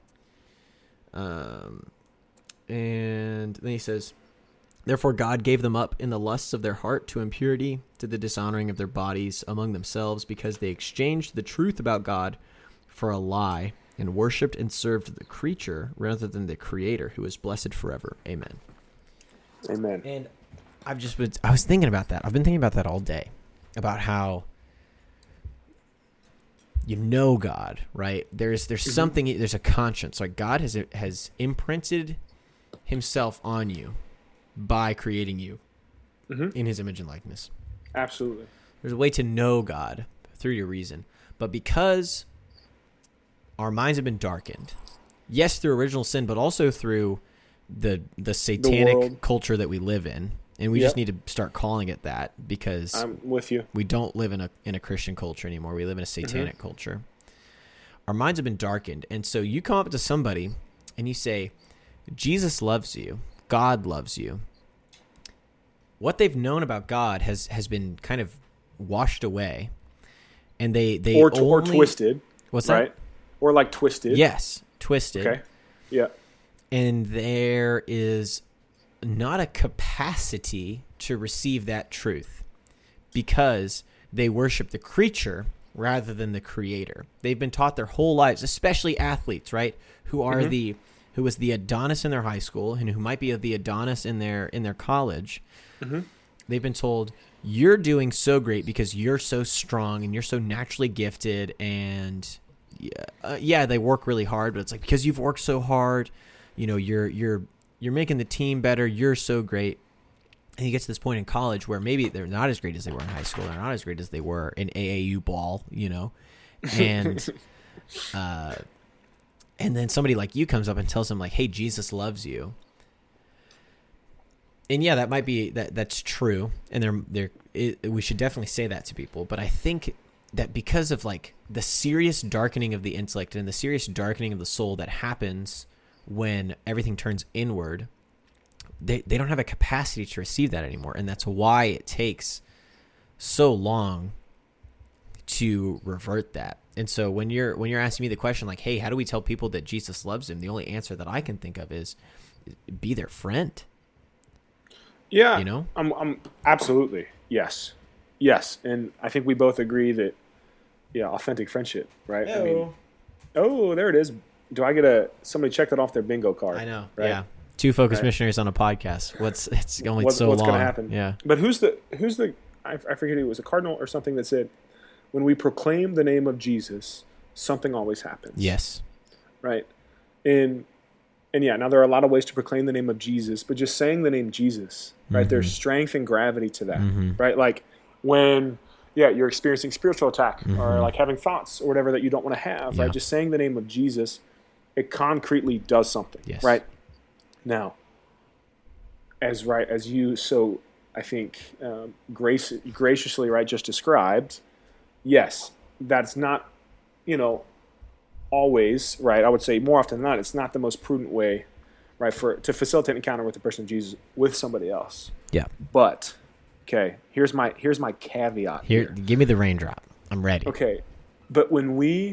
Um, and then he says, therefore God gave them up in the lusts of their heart to impurity, to the dishonoring of their bodies among themselves, because they exchanged the truth about God for a lie, and worshipped and served the creature rather than the Creator, who is blessed forever. Amen. Amen. And I've just been, I was thinking about that. I've been thinking about that all day, about how you know God, right? There's there's mm-hmm. something, there's a conscience. Like God has has imprinted himself on you by creating you mm-hmm. in his image and likeness. Absolutely. There's a way to know God through your reason. But because our minds have been darkened, yes, through original sin, but also through the the satanic the culture that we live in, and we yep. just need to start calling it that because I'm with you. We don't live in a in a Christian culture anymore. We live in a satanic mm-hmm. culture. Our minds have been darkened, and so you come up to somebody and you say, Jesus loves you. God loves you. What they've known about God has, has been kind of washed away, and they they or, only, or twisted. What's that? Right? Or like twisted. Yes, twisted. Okay. Yeah. And there is not a capacity to receive that truth because they worship the creature rather than the creator. They've been taught their whole lives, especially athletes, right? Who are mm-hmm. the who was the Adonis in their high school and who might be the Adonis in their in their college. Mm-hmm. They've been told, you're doing so great because you're so strong and you're so naturally gifted, and yeah, uh, yeah, they work really hard, but it's like because you've worked so hard, you know, you're you're you're making the team better. You're so great. And you get to this point in college where maybe they're not as great as they were in high school. They're not as great as they were in A A U ball, you know, and uh, and then somebody like you comes up and tells them like, "Hey, Jesus loves you." And yeah, that might be that. That's true, and they're they're. It, we should definitely say that to people. But I think that because of like the serious darkening of the intellect and the serious darkening of the soul that happens when everything turns inward, they they don't have a capacity to receive that anymore, and that's why it takes so long to revert that. And so when you're when you're asking me the question like, "Hey, how do we tell people that Jesus loves them?" The only answer that I can think of is be their friend. Yeah, you know, I'm, I'm absolutely yes, yes, and I think we both agree that yeah, authentic friendship, right? Hello. I mean, oh, there it is. Do I get a somebody check that off their bingo card? I know, right? Yeah. Two focus right. missionaries on a podcast. What's it's only what's, so what's long. What's going to happen? Yeah, but who's the who's the I, I forget who it was, a cardinal or something that said, when we proclaim the name of Jesus, something always happens. Yes, right, and. And yeah, now there are a lot of ways to proclaim the name of Jesus, but just saying the name Jesus, right? Mm-hmm. There's strength and gravity to that, mm-hmm. right? Like when, yeah, you're experiencing spiritual attack mm-hmm. or like having thoughts or whatever that you don't want to have, yeah. right? Just saying the name of Jesus, it concretely does something, yes. right? Now, as right as you so, I think, um, grace, graciously, right, just described, yes, that's not, you know, always, right, I would say more often than not, it's not the most prudent way, right, for to facilitate an encounter with the person of Jesus with somebody else. Yeah. But, okay, here's my here's my caveat here. here. Give me the raindrop. I'm ready. Okay, but when we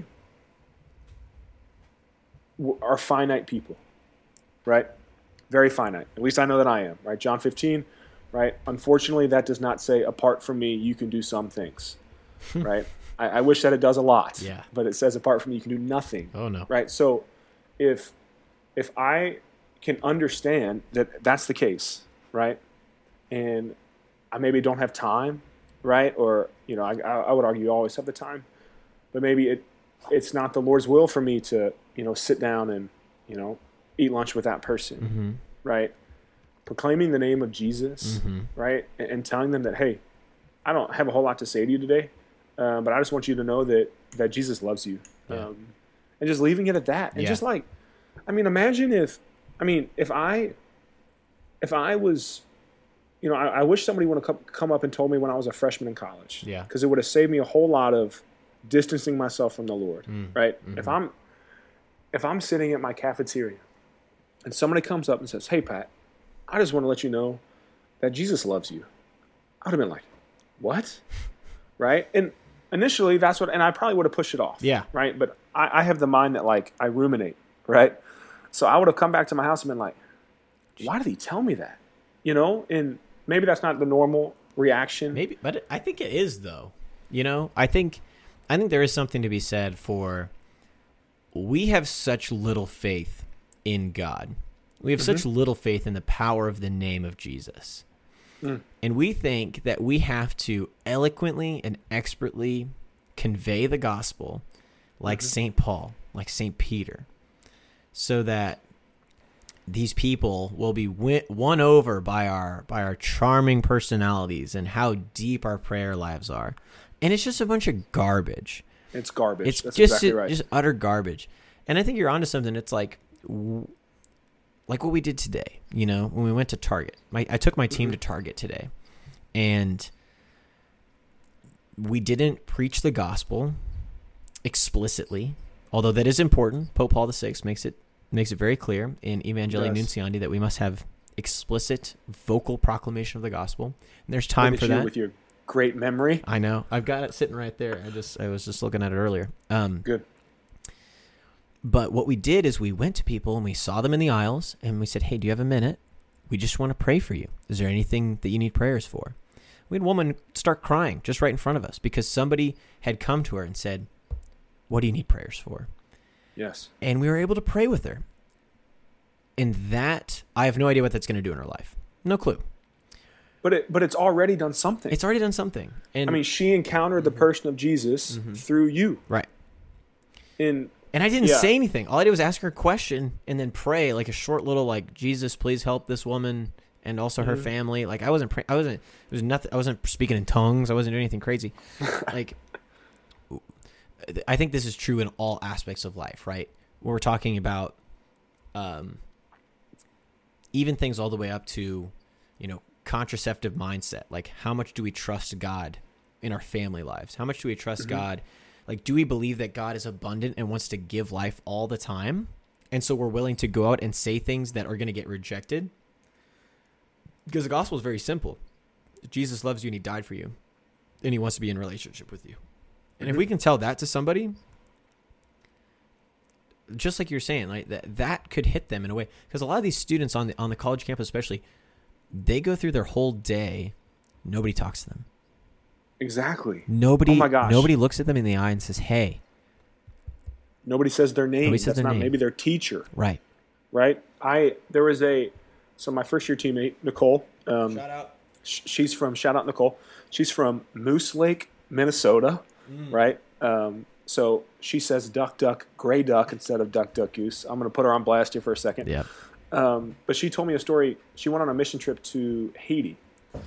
are finite people, right, very finite, at least I know that I am, right, John fifteen, right, unfortunately that does not say, apart from me, you can do some things, right? I, I wish that it does a lot, yeah. but it says apart from me, you can do nothing. Oh, no. Right? So if if I can understand that that's the case, right, and I maybe don't have time, right, or, you know, I, I would argue you always have the time, but maybe it it's not the Lord's will for me to, you know, sit down and, you know, eat lunch with that person, mm-hmm. right? Proclaiming the name of Jesus, mm-hmm. right, and, and telling them that, hey, I don't have a whole lot to say to you today, Um, but I just want you to know that, that Jesus loves you, yeah. um, and just leaving it at that. And yeah. just like, I mean, imagine if, I mean, if I, if I was, you know, I, I wish somebody would have come, come up and told me when I was a freshman in college, yeah, because it would have saved me a whole lot of distancing myself from the Lord, mm. right? Mm-hmm. If I'm, if I'm sitting at my cafeteria, and somebody comes up and says, "Hey, Pat, I just want to let you know that Jesus loves you," I would have been like, "What?" Right? And initially, that's what, and I probably would have pushed it off. Yeah. Right? But I, I have the mind that, like, I ruminate, right? So I would have come back to my house and been like, why did he tell me that? You know? And maybe that's not the normal reaction. Maybe, but I think it is, though. You know? I think, I think there is something to be said for, we have such little faith in God. We have mm-hmm. such little faith in the power of the name of Jesus. Mm. And we think that we have to eloquently and expertly convey the gospel like mm-hmm. Saint Paul, like Saint Peter, so that these people will be win- won over by our by our charming personalities and how deep our prayer lives are. And it's just a bunch of garbage. It's garbage. It's That's just exactly right. just utter garbage. And I think you're onto something. It's like like what we did today, you know, when we went to Target. My, I took my team mm-hmm. to Target today, and we didn't preach the gospel explicitly, although that is important. Pope Paul the Sixth makes it makes it very clear in Evangelii yes. Nunciandi that we must have explicit vocal proclamation of the gospel. And there's time Look at for you that. With your great memory. I know. I've got it sitting right there. I just I was just looking at it earlier. Um, Good. But what we did is we went to people and we saw them in the aisles and we said, "Hey, do you have a minute? We just want to pray for you. Is there anything that you need prayers for?" We had a woman start crying just right in front of us because somebody had come to her and said, "What do you need prayers for?" Yes. And we were able to pray with her. And that, I have no idea what that's going to do in her life. No clue. But it, but it's already done something. It's already done something. And I mean, she encountered the person of Jesus mm-hmm. through you. Right. In And I didn't yeah. say anything. All I did was ask her a question and then pray, like a short little, like, "Jesus, please help this woman and also mm-hmm. her family." Like I wasn't, pray- I wasn't, it was nothing. I wasn't speaking in tongues. I wasn't doing anything crazy. Like, I think this is true in all aspects of life, right? We're talking about, um, even things all the way up to, you know, contraceptive mindset. Like, how much do we trust God in our family lives? How much do we trust mm-hmm. God? Like, do we believe that God is abundant and wants to give life all the time? And so we're willing to go out and say things that are going to get rejected? Because the gospel is very simple. Jesus loves you and he died for you. And he wants to be in a relationship with you. And mm-hmm. if we can tell that to somebody, just like you're saying, like that, that could hit them in a way. Because a lot of these students on the on the college campus especially, they go through their whole day, nobody talks to them. Exactly. Nobody, oh my gosh. Nobody looks at them in the eye and says, "Hey." Nobody says their name. Nobody says That's their not name. Maybe their teacher. Right. Right. I there was a so my first year teammate Nicole. Um, shout out. Sh- she's from shout out Nicole. She's from Moose Lake, Minnesota. Mm. Right. Um, so she says duck duck gray duck instead of duck duck goose. I'm going to put her on blast here for a second. Yeah. Um, but she told me a story. She went on a mission trip to Haiti,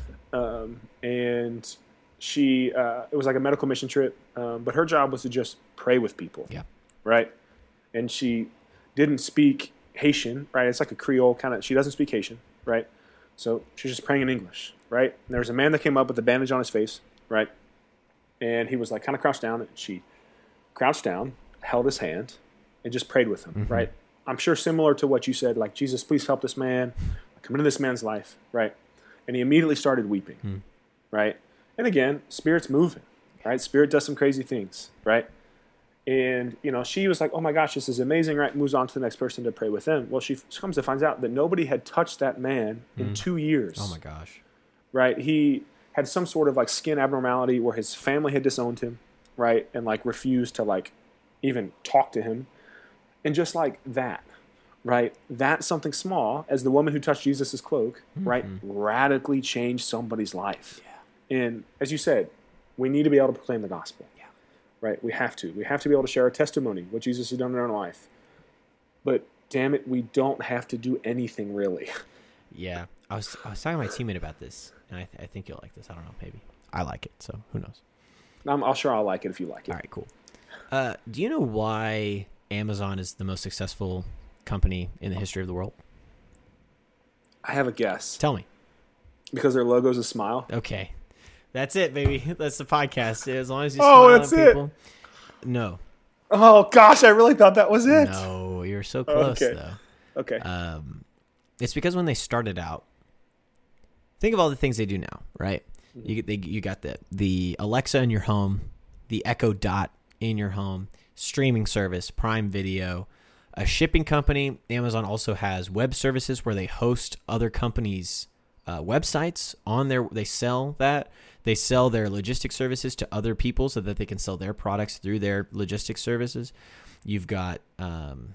um, and she uh, it was like a medical mission trip. Um, but her job was to just pray with people. Yeah. Right. And she didn't speak Haitian. Right. It's like a Creole kind of. She doesn't speak Haitian. Right. So she's just praying in English. Right. And there was a man that came up with a bandage on his face. Right. And he was like kind of crouched down, and she crouched down, held his hand, and just prayed with him. Mm-hmm. Right. I'm sure similar to what you said, like, "Jesus, please help this man. Come into this man's life." Right. And he immediately started weeping. Mm. Right. And again, Spirit's moving. Right. Spirit does some crazy things. Right. And, you know, she was like, "Oh my gosh, this is amazing," right? Moves on to the next person to pray with them. Well, she comes to find out that nobody had touched that man mm. in two years. Oh my gosh. Right? He had some sort of like skin abnormality where his family had disowned him, right? And like refused to like even talk to him. And just like that, right? That something small, as the woman who touched Jesus' cloak, mm-hmm. right? Radically changed somebody's life. Yeah. And as you said, we need to be able to proclaim the gospel. Right, we have to. We have to be able to share our testimony, what Jesus has done in our life. But damn it, we don't have to do anything really. Yeah, I was I was talking to my teammate about this, and I, th- I think you'll like this. I don't know, maybe I like it. So who knows? I'm, I'm sure I'll like it if you like it. All right, cool. Uh, do you know why Amazon is the most successful company in the history of the world? I have a guess. Tell me. Because their logo is a smile. Okay. That's it, baby. That's the podcast. As long as you oh, smile that's at people. It. No. Oh, gosh. I really thought that was it. No, you're so close, okay. though. Okay. Um, it's because when they started out, think of all the things they do now, right? Mm-hmm. You they, you got the, the Alexa in your home, the Echo Dot in your home, streaming service, Prime Video, a shipping company. Amazon also has web services where they host other companies' uh, websites on their. They sell that. They sell their logistics services to other people so that they can sell their products through their logistics services. You've got um,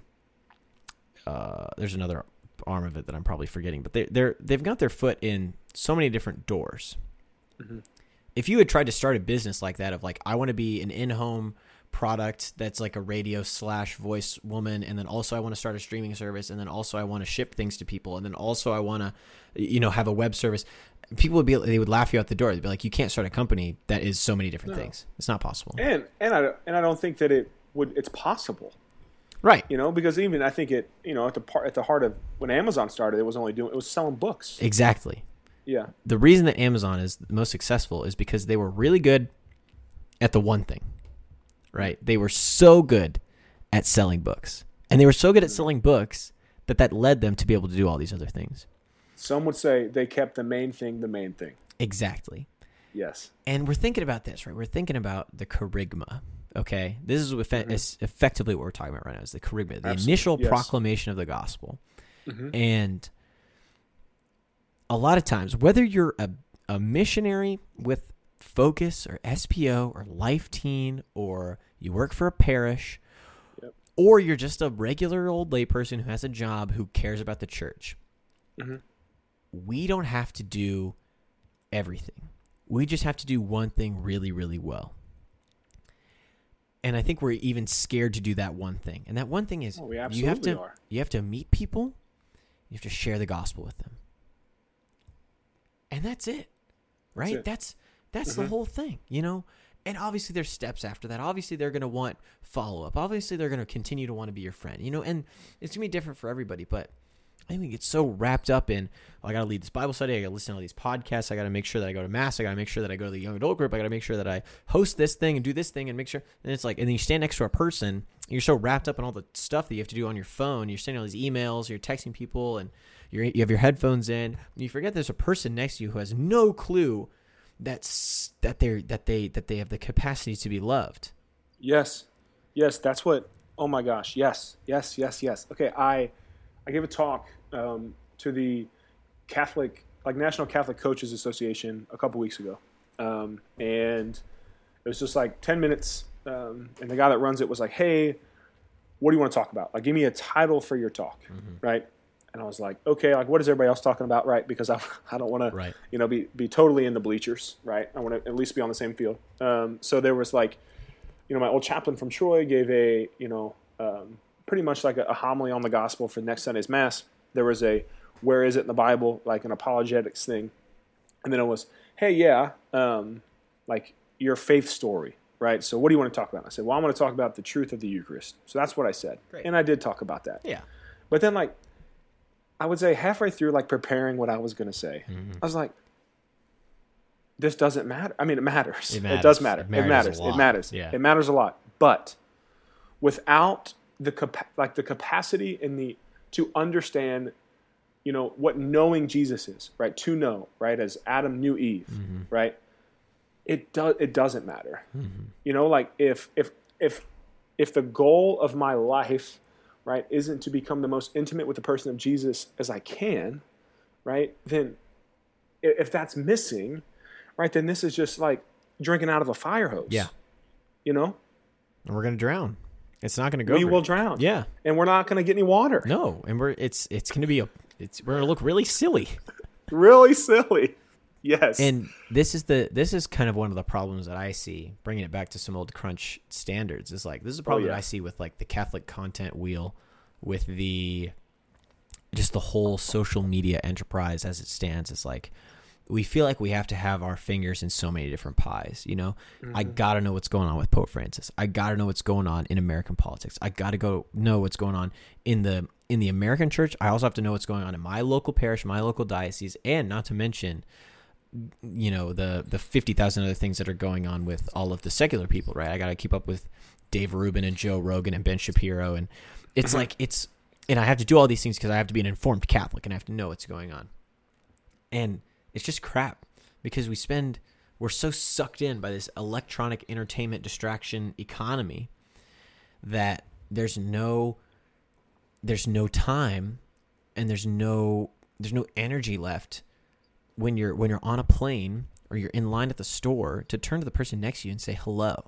uh, there's another arm of it that I'm probably forgetting, but they they're they've got their foot in so many different doors. Mm-hmm. If you had tried to start a business like that, of like, I want to be an in-home product that's like a radio slash voice woman, and then also I want to start a streaming service, and then also I want to ship things to people, and then also I want to, you know, have a web service. People would be, they would laugh you out the door. They'd be like, you can't start a company that is so many different no. things. It's not possible. And and I and I don't think that it would. It's possible, right? You know, because even I think it, you know, at the part at the heart of when Amazon started, it was only doing it was selling books. Exactly. Yeah. The reason that Amazon is the most successful is because they were really good at the one thing, right? They were so good at selling books, and they were so good at selling books that that led them to be able to do all these other things. Some would say they kept the main thing the main thing. Exactly. Yes. And we're thinking about this, right? We're thinking about the charisma, okay? This is, effe- Mm-hmm. is effectively what we're talking about right now is the charisma, the Absolutely. initial Yes. proclamation of the gospel. Mm-hmm. And a lot of times, whether you're a, a missionary with Focus or S P O or Life Teen, or you work for a parish, yep. or you're just a regular old layperson who has a job who cares about the church, mm-hmm. we don't have to do everything. We just have to do one thing really, really well. And I think we're even scared to do that one thing. And that one thing is oh, we you have to are. you have to meet people, you have to share the gospel with them. And that's it. Right? That's it. That's that's mm-hmm. the whole thing, you know? And obviously there's steps after that. Obviously they're going to want follow-up. Obviously they're going to continue to want to be your friend, you know? And it's going to be different for everybody, but I think we get so wrapped up in, well, I got to lead this Bible study. I got to listen to all these podcasts. I got to make sure that I go to mass. I got to make sure that I go to the young adult group. I got to make sure that I host this thing and do this thing and make sure. And it's like, and then you stand next to a person. And you're so wrapped up in all the stuff that you have to do on your phone. You're sending all these emails. You're texting people, and you're, you have your headphones in. And you forget there's a person next to you who has no clue that's that they're that they that they have the capacity to be loved. Yes, yes, that's what. Oh my gosh, yes, yes, yes, yes. Okay, I I gave a talk um, to the Catholic, like National Catholic Coaches Association a couple weeks ago, um, and it was just like ten minutes. Um, and the guy that runs it was like, "Hey, what do you want to talk about? Like, give me a title for your talk, mm-hmm. right?" And I was like, "Okay, like, what is everybody else talking about, right? Because I, I don't want to, right. you know, be be totally in the bleachers, right? I want to at least be on the same field." Um, so there was like, you know, my old chaplain from Troy gave a, you know, um, pretty much like a, a homily on the gospel for next Sunday's mass. There was a, where is it in the Bible, like an apologetics thing, and then it was, hey, yeah, um, like your faith story. Right, so what do you want to talk about? I said, well, I want to talk about the truth of the Eucharist. So that's what I said. Great. And I did talk about that. Yeah. But then, like, I would say halfway through, like, preparing what I was going to say, mm-hmm. I was like, this doesn't matter. I mean, it matters. It, matters. It does matter. It matters. It matters. It matters. Yeah. It matters a lot. But without the capa- like the capacity and the to understand, you know, what knowing Jesus is, right? To know, right? As Adam knew Eve, mm-hmm. right? It does. It doesn't matter. Mm-hmm. You know, like if if if if the goal of my life, right, isn't to become the most intimate with the person of Jesus as I can, right? Then, if that's missing, right, then this is just like drinking out of a fire hose. Yeah. You know. And we're gonna drown. It's not gonna go. We very, will drown. Yeah. And we're not gonna get any water. No. And we're it's it's gonna be a it's we're gonna look really silly. Really silly. Yes. And this is the this is kind of one of the problems that I see, bringing it back to some old Crunch standards, is like this is a problem oh, yeah. that I see with like the Catholic content wheel, with the just the whole social media enterprise as it stands. It's like we feel like we have to have our fingers in so many different pies, you know? Mm-hmm. I gotta know what's going on with Pope Francis. I gotta know what's going on in American politics. I gotta go know what's going on in the in the American church. I also have to know what's going on in my local parish, my local diocese, and not to mention, you know, the the fifty thousand other things that are going on with all of the secular people, right? I got to keep up with Dave Rubin and Joe Rogan and Ben Shapiro. And it's mm-hmm. like, it's, and I have to do all these things because I have to be an informed Catholic and I have to know what's going on. And it's just crap because we spend, we're so sucked in by this electronic entertainment distraction economy that there's no, there's no time and there's no, there's no energy left when you're when you're on a plane or you're in line at the store to turn to the person next to you and say hello.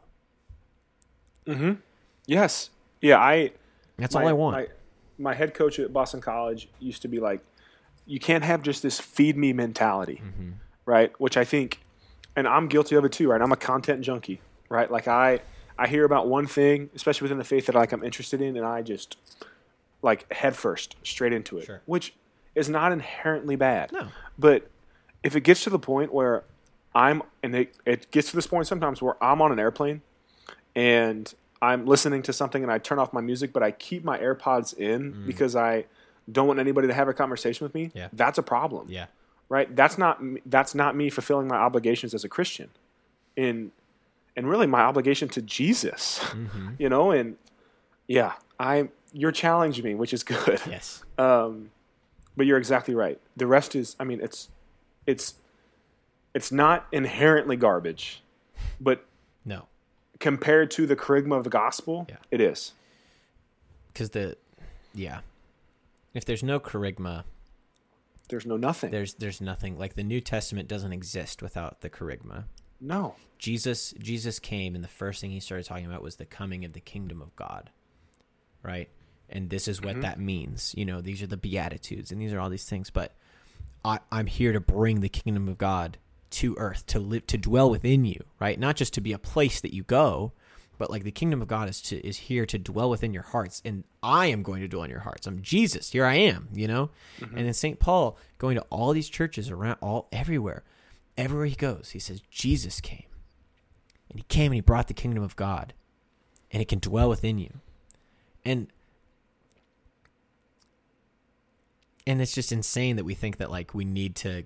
Mm-hmm. Yes. Yeah, I That's my, all I want. My, my head coach at Boston College used to be like, you can't have just this feed me mentality, mm-hmm. right? Which I think, and I'm guilty of it too, right? I'm a content junkie, right? Like I I hear about one thing, especially within the faith that like I'm interested in, and I just like head first straight into it, Sure. which is not inherently bad. No. But if it gets to the point where I'm, and it, it gets to this point sometimes where I'm on an airplane and I'm listening to something and I turn off my music, but I keep my AirPods in mm. because I don't want anybody to have a conversation with me, yeah. that's a problem. Yeah. Right? That's not that's not me fulfilling my obligations as a Christian. In and really my obligation to Jesus. Mm-hmm. You know, and yeah, I you're challenging me, which is good. Yes. Um but you're exactly right. The rest is I mean it's it's it's not inherently garbage, but no. Compared to the charisma of the gospel, yeah. it is. Cuz the yeah. If there's no charisma, there's no nothing. There's there's nothing. Like the New Testament doesn't exist without the charisma. No. Jesus Jesus came, and the first thing he started talking about was the coming of the kingdom of God, right? And this is what mm-hmm. that means. You know, these are the Beatitudes, and these are all these things. But I, I'm here to bring the kingdom of God to earth, to live, to dwell within you, right? Not just to be a place that you go, but like the kingdom of God is to is here to dwell within your hearts, and I am going to dwell in your hearts. I'm Jesus. Here I am, you know. Mm-hmm. And then Saint Paul going to all these churches around, all everywhere, everywhere he goes, he says Jesus came, and he came and he brought the kingdom of God, and it can dwell within you, and and it's just insane that we think that like we need to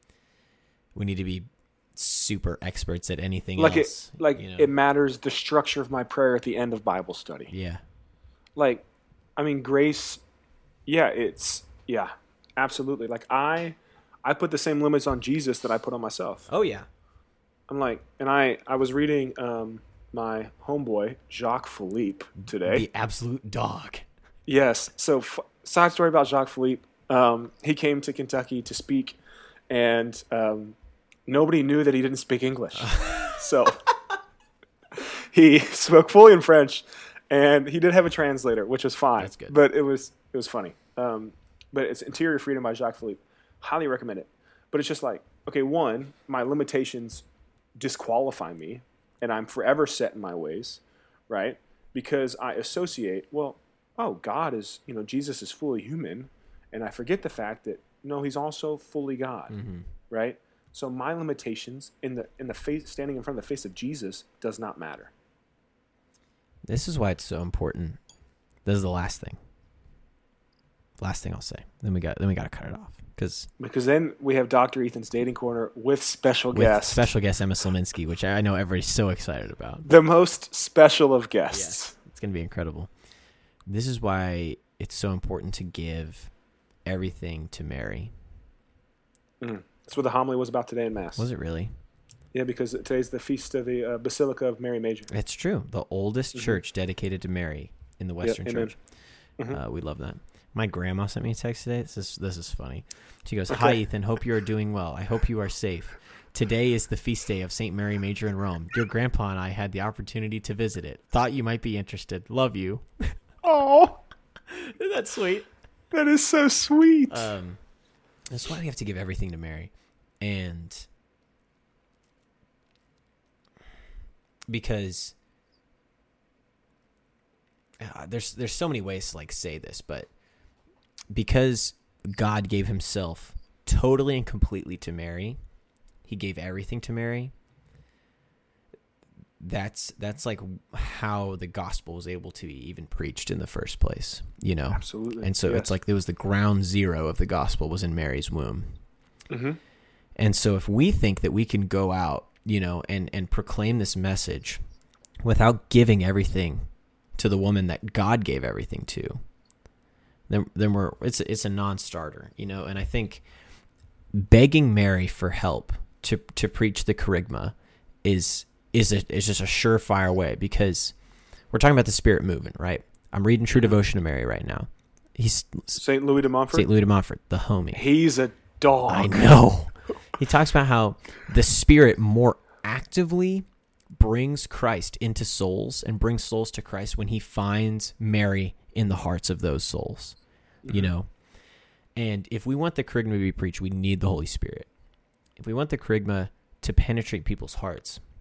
we need to be super experts at anything like else. It, like you know? It matters the structure of my prayer at the end of Bible study. Yeah. Like, I mean, grace, yeah, it's, yeah, absolutely. Like I, I put the same limits on Jesus that I put on myself. Oh yeah. I'm like, and I, I was reading um, my homeboy, Jacques Philippe today. The absolute dog. Yes. So f- side story about Jacques Philippe. Um, he came to Kentucky to speak and, um, nobody knew that he didn't speak English. So he spoke fully in French, and he did have a translator, which was fine. That's good. But it was it was funny. Um, but it's Interior Freedom by Jacques Philippe. Highly recommend it. But it's just like, okay, one, my limitations disqualify me, and I'm forever set in my ways, right? Because I associate, well, oh, God is, you know, Jesus is fully human, and I forget the fact that, no, he's also fully God, mm-hmm. right? So my limitations in the in the face, standing in front of the face of Jesus, does not matter. This is why it's so important. This is the last thing. Last thing I'll say. Then we got then we got to cut it off because because then we have Doctor Ethan's Dating Corner with special with guest, special guest Emma Slominski, which I know everybody's so excited about. The most special of guests. Yes, it's going to be incredible. This is why it's so important to give everything to Mary. Mm. That's what the homily was about today in Mass. Was it really? Yeah, because today's the feast of the uh, Basilica of Mary Major. It's true. The oldest mm-hmm. church dedicated to Mary in the Western yep, Church. Mm-hmm. Uh, we love that. My grandma sent me a text today. This is this is funny. She goes, "Hi, Ethan. Hope you are doing well. I hope you are safe. Today is the feast day of Saint Mary Major in Rome. Your grandpa and I had the opportunity to visit it. Thought you might be interested. Love you." Oh, isn't that sweet? That is so sweet. Um, that's why we have to give everything to Mary. And because uh, there's there's so many ways to like say this, but because God gave himself totally and completely to Mary, he gave everything to Mary. That's that's like how the gospel was able to be even preached in the first place, you know? Absolutely. And so yes. it's like there was the ground zero of the gospel was in Mary's womb. Mm-hmm. And so if we think that we can go out, you know, and, and proclaim this message without giving everything to the woman that God gave everything to, then then we're it's it's a non-starter, you know. And I think begging Mary for help to to preach the kerygma is is a, is just a surefire way, because we're talking about the Spirit movement, right? I'm reading True Devotion to Mary right now. He's Saint Louis de Montfort. Saint Louis de Montfort, the homie. He's a dog. I know. He talks about how the Spirit more actively brings Christ into souls and brings souls to Christ when he finds Mary in the hearts of those souls, mm-hmm. you know? And if we want the kerygma to be preached, we need the Holy Spirit. If we want the kerygma to penetrate people's hearts,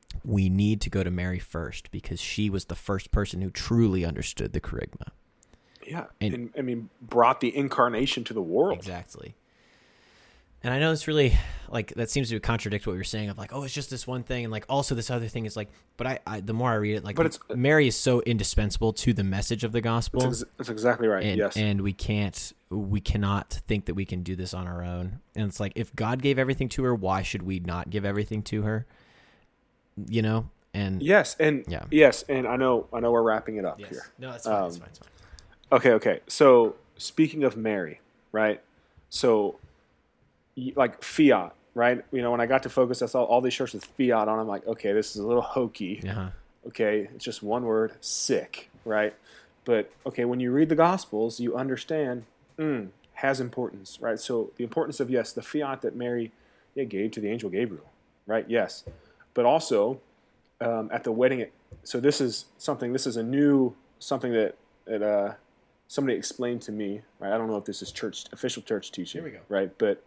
we need to go to Mary first because she was the first person who truly understood the kerygma. Yeah, and, and I mean, brought the incarnation to the world. Exactly. And I know it's really, like, that seems to contradict what you're saying of, like, oh, it's just this one thing, and, like, also this other thing is, like, but I, I the more I read it, like, but it's, Mary is so indispensable to the message of the gospel. That's, ex- that's exactly right, and, yes. And we can't, we cannot think that we can do this on our own. And it's like, if God gave everything to her, why should we not give everything to her? You know? And Yes, and, yeah. yes, and I know, I know we're wrapping it up yes. here. No, that's fine, um, that's fine, that's fine. Okay, okay. So, speaking of Mary, right? So, like fiat, right? You know, when I got to Focus, I saw all these shirts with fiat on. I'm like, okay, this is a little hokey. Uh-huh. Okay, it's just one word, sick, right? But okay, when you read the Gospels, you understand mm, has importance, right? So the importance of, yes, the fiat that Mary yeah, gave to the angel Gabriel, right? Yes, but also um, at the wedding. So this is something. This is a new something that that uh, somebody explained to me, right? I don't know if this is church official church teaching, Here we go. right? But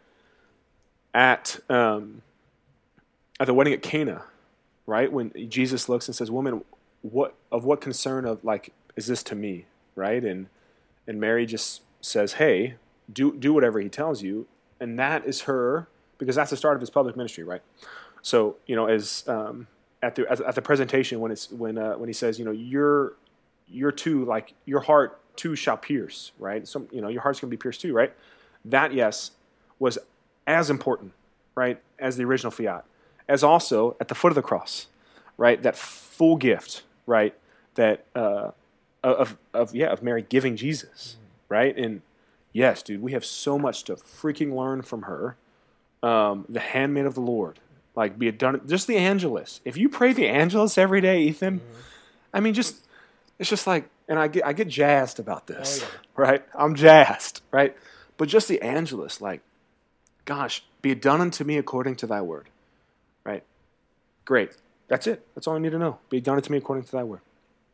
At um, at the wedding at Cana, right, when Jesus looks and says, "Woman, what of what concern of like is this to me?" Right, and and Mary just says, "Hey, do do whatever he tells you," and that is her because that's the start of his public ministry, right? So you know, as um, at the at the presentation when it's when uh, when he says, you know, your your too like your heart too shall pierce, right? So you know, your heart's gonna be pierced too, right? That yes was as important, right, as the original fiat, as also at the foot of the cross, right, that full gift, right, that uh, of of yeah of Mary giving Jesus, right, and yes, dude, we have so much to freaking learn from her, um, the handmaid of the Lord, like be it done, just the Angelus. If you pray the Angelus every day, Ethan, mm-hmm. I mean, just it's just like, and I get I get jazzed about this, oh, yeah. right, I'm jazzed, right, but just the Angelus, like. Gosh, be it done unto me according to thy word. Right? Great. That's it. That's all I need to know. Be it done unto me according to thy word.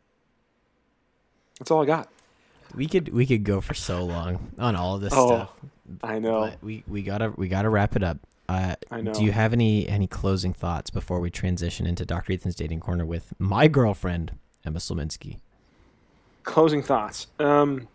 That's all I got. We could we could go for so long on all of this oh, stuff. I know. But we, we gotta we gotta wrap it up. Uh, I know. Do you have any any closing thoughts before we transition into Doctor Ethan's Dating Corner with my girlfriend, Emma Slominski? Closing thoughts. Um,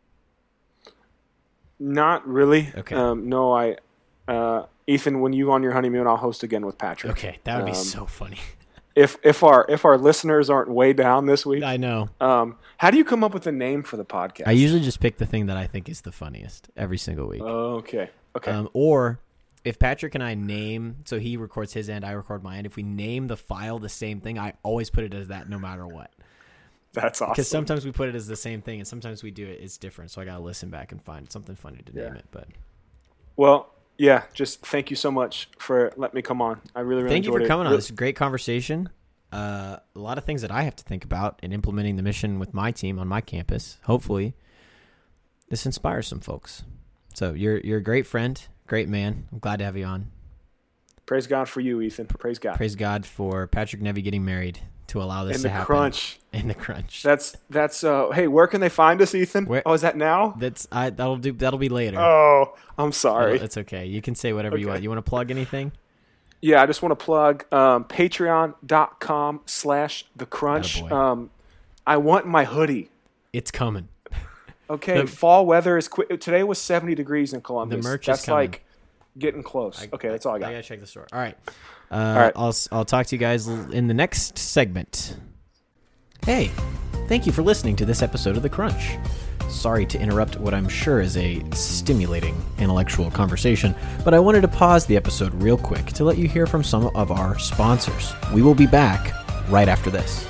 not really. Okay. Um, no, I... Uh, Ethan, when you go on your honeymoon, I'll host again with Patrick. Okay, that would be um, so funny. if if our if our listeners aren't way down this week, I know. Um, how do you come up with a name for the podcast? I usually just pick the thing that I think is the funniest every single week. Okay. Okay. Um, or if Patrick and I name, so he records his end, I record my end. If we name the file the same thing, I always put it as that, no matter what. That's awesome. Because sometimes we put it as the same thing, and sometimes we do it. It's different. So I gotta listen back and find something funny to yeah. name it. But well. Yeah, just thank you so much for letting me come on. I really, really thank enjoyed it. Thank you for coming it. on. This is a great conversation. Uh, a lot of things that I have to think about in implementing the mission with my team on my campus. Hopefully, this inspires some folks. So you're you're a great friend, great man. I'm glad to have you on. Praise God for you, Ethan. Praise God. Praise God for Patrick Nevy getting married to allow this in to the happen. Crunch. In the crunch. That's that's. Uh, hey, where can they find us, Ethan? Where, oh, is that now? That's I. That'll do. That'll be later. Oh, I'm sorry. That's okay. You can say whatever okay. you want. You want to plug anything? Yeah, I just want to plug um, patreon.com slash the crunch. Um, I want my hoodie. It's coming. Okay, the, fall weather is quick. Today was seventy degrees in Columbus. The merch that's is coming. like getting close. I, okay, that's all I got. I gotta check the store. All right. Uh, all right. I'll I'll talk to you guys in the next segment. Hey, thank you for listening to this episode of The Crunch. Sorry to interrupt what I'm sure is a stimulating intellectual conversation, but I wanted to pause the episode real quick to let you hear from some of our sponsors. We will be back right after this.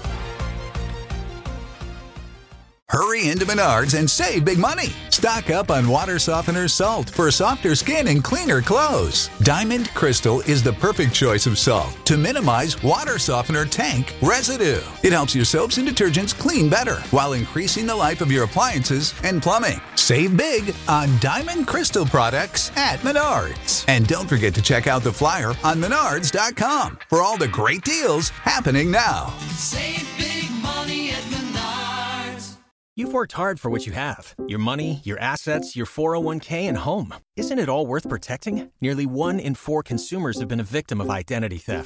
Hurry into Menards and save big money. Stock up on water softener salt for softer skin and cleaner clothes. Diamond Crystal is the perfect choice of salt to minimize water softener tank residue. It helps your soaps and detergents clean better while increasing the life of your appliances and plumbing. Save big on Diamond Crystal products at Menards. And don't forget to check out the flyer on menards dot com for all the great deals happening now. Save big money at Menards. You've worked hard for what you have. Your money, your assets, your four oh one k, and home. Isn't it all worth protecting? Nearly one in four consumers have been a victim of identity theft.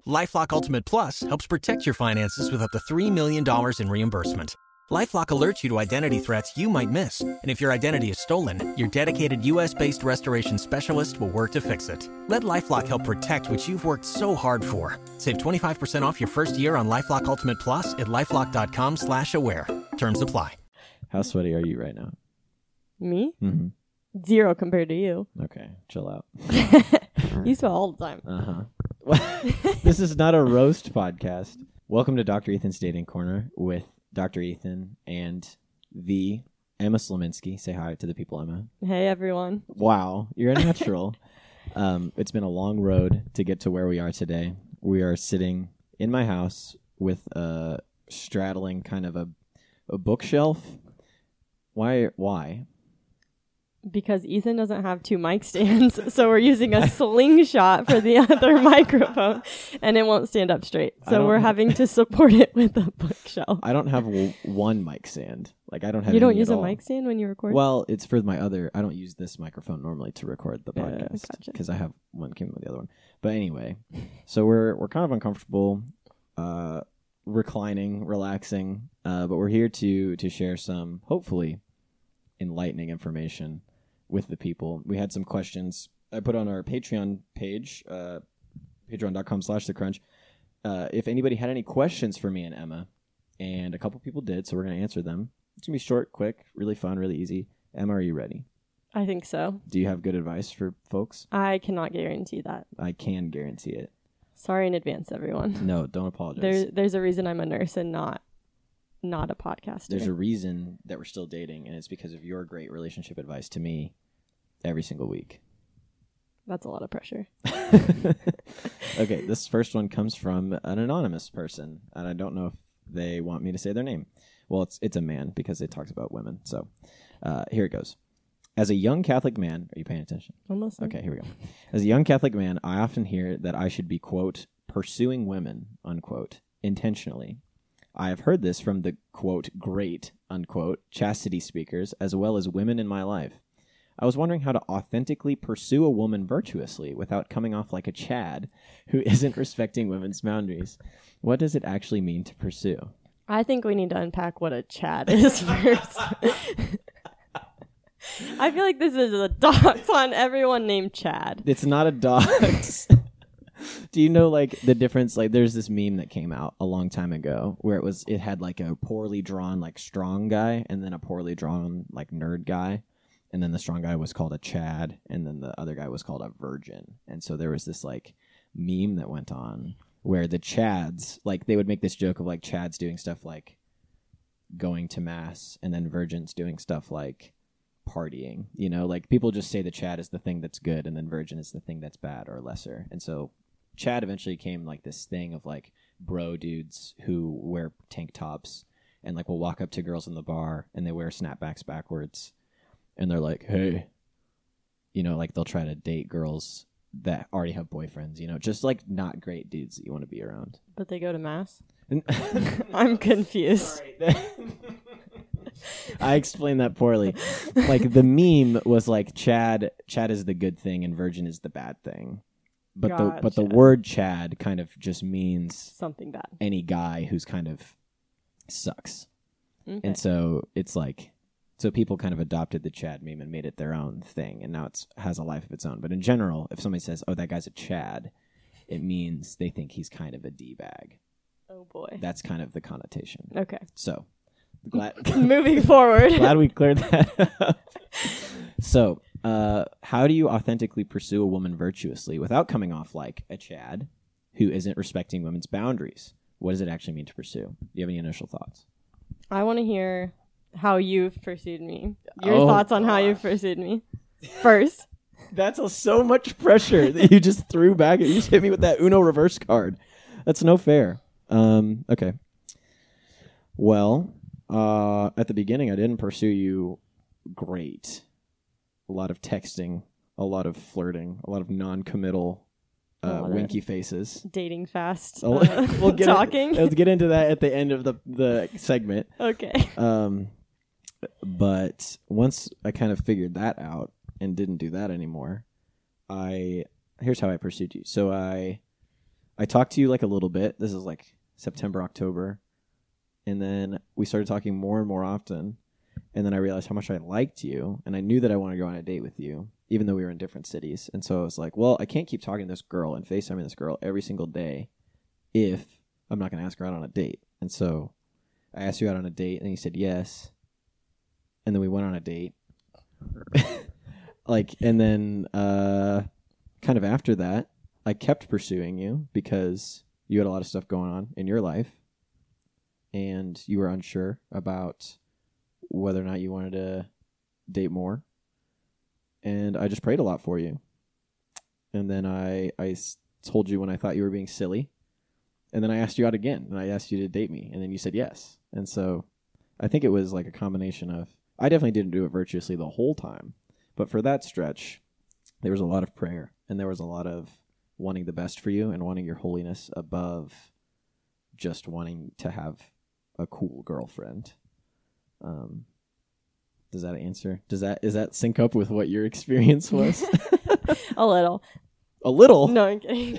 LifeLock Ultimate Plus helps protect your finances with up to three million dollars in reimbursement. LifeLock alerts you to identity threats you might miss. And if your identity is stolen, your dedicated U S-based restoration specialist will work to fix it. Let LifeLock help protect what you've worked so hard for. Save twenty-five percent off your first year on LifeLock Ultimate Plus at LifeLock.com slash aware. Terms apply. How sweaty are you right now? Me? Mm-hmm. Zero compared to you. Okay, chill out. You sweat all the time. Uh-huh. This is not a roast podcast. Welcome to Doctor Ethan's Dating Corner with Doctor Ethan and the Emma Slominski. Say hi to the people, Emma. Hey, everyone. Wow, you're a natural. um, it's been a long road to get to where we are today. We are sitting in my house with a straddling kind of a, a bookshelf. Why? Why? Because Ethan doesn't have two mic stands, so we're using a slingshot for the other microphone, and it won't stand up straight. So we're having to support it with a bookshelf. I don't have w- one mic stand. Like I don't have. You don't any use at a all. mic stand when you record? Well, it's for my other. I don't use this microphone normally to record the Yeah, podcast gotcha. because I have one came with the other one. But anyway, so we're we're kind of uncomfortable, uh, reclining, relaxing, uh, but we're here to to share some hopefully enlightening information with the people. We had some questions I put on our Patreon page, uh, patreon.com slash the crunch. Uh, if anybody had any questions for me and Emma, and a couple people did, so we're going to answer them. It's going to be short, quick, really fun, really easy. Emma, are you ready? I think so. Do you have good advice for folks? I cannot guarantee that. I can guarantee it. Sorry in advance, everyone. No, don't apologize. There, there's a reason I'm a nurse and not not a podcaster. There's a reason that we're still dating, and it's because of your great relationship advice to me every single week. That's a lot of pressure. Okay, this first one comes from an anonymous person, and I don't know if they want me to say their name. Well, it's it's a man because it talks about women. So uh, here it goes. As a young Catholic man, are you paying attention? Almost. Okay, here we go. As a young Catholic man, I often hear that I should be, quote, pursuing women, unquote, intentionally. I have heard this from the, quote, great, unquote, chastity speakers, as well as women in my life. I was wondering how to authentically pursue a woman virtuously without coming off like a Chad who isn't respecting women's boundaries. What does it actually mean to pursue? I think we need to unpack what a Chad is first. I feel like this is a dox on everyone named Chad. It's not a dox. Do you know, like, the difference? Like, there's this meme that came out a long time ago where it was, it had, like, a poorly drawn, like, strong guy and then a poorly drawn, like, nerd guy. And then the strong guy was called a Chad, and then the other guy was called a virgin. And so there was this, like, meme that went on where the Chads, like, they would make this joke of, like, Chads doing stuff like going to mass, and then virgins doing stuff like partying. You know, like, people just say the Chad is the thing that's good, and then virgin is the thing that's bad or lesser. And so Chad eventually came, like, this thing of, like, bro dudes who wear tank tops and, like, will walk up to girls in the bar, and they wear snapbacks backwards. And they're like, hey, you know, like they'll try to date girls that already have boyfriends, you know, just like not great dudes that you want to be around. But they go to mass? I'm confused. I explained that poorly. Like the meme was like Chad, Chad is the good thing and virgin is the bad thing. But gotcha. the but the word Chad kind of just means something bad. Any guy who's kind of sucks. Okay. And so it's like, so people kind of adopted the Chad meme and made it their own thing, and now it has a life of its own. But in general, if somebody says, oh, that guy's a Chad, it means they think he's kind of a D-bag. Oh, boy. That's kind of the connotation. Okay. So, glad moving forward. Glad we cleared that up. So, uh, how do you authentically pursue a woman virtuously without coming off like a Chad who isn't respecting women's boundaries? What does it actually mean to pursue? Do you have any initial thoughts? I want to hear how you've pursued me. Your Oh, thoughts on gosh. how you've pursued me first. That's a, so much pressure that you just threw back. You just hit me with that Uno reverse card. That's no fair. Um, okay. Well, uh, at the beginning, I didn't pursue you great. A lot of texting, a lot of flirting, a lot of non-committal A uh, lot of winky faces. Dating fast. Oh, Uh, we'll get talking. In, let's get into that at the end of the, the segment. Okay. Um, but once I kind of figured that out and didn't do that anymore, I here's how I pursued you. So I I talked to you like a little bit. This is like September, October. And then we started talking more and more often. And then I realized how much I liked you. And I knew that I wanted to go on a date with you, even though we were in different cities. And so I was like, well, I can't keep talking to this girl and FaceTiming this girl every single day if I'm not going to ask her out on a date. And so I asked you out on a date, and you said yes. And then we went on a date. like, and then uh, kind of after that, I kept pursuing you because you had a lot of stuff going on in your life. And you were unsure about whether or not you wanted to date more. And I just prayed a lot for you. And then I, I told you when I thought you were being silly. And then I asked you out again, and I asked you to date me. And then you said yes. And so I think it was like a combination of, I definitely didn't do it virtuously the whole time. But for that stretch, there was a lot of prayer. And there was a lot of wanting the best for you and wanting your holiness above just wanting to have a cool girlfriend. Um, does that answer? Does that is that sync up with what your experience was? A little. A little? No, I'm kidding.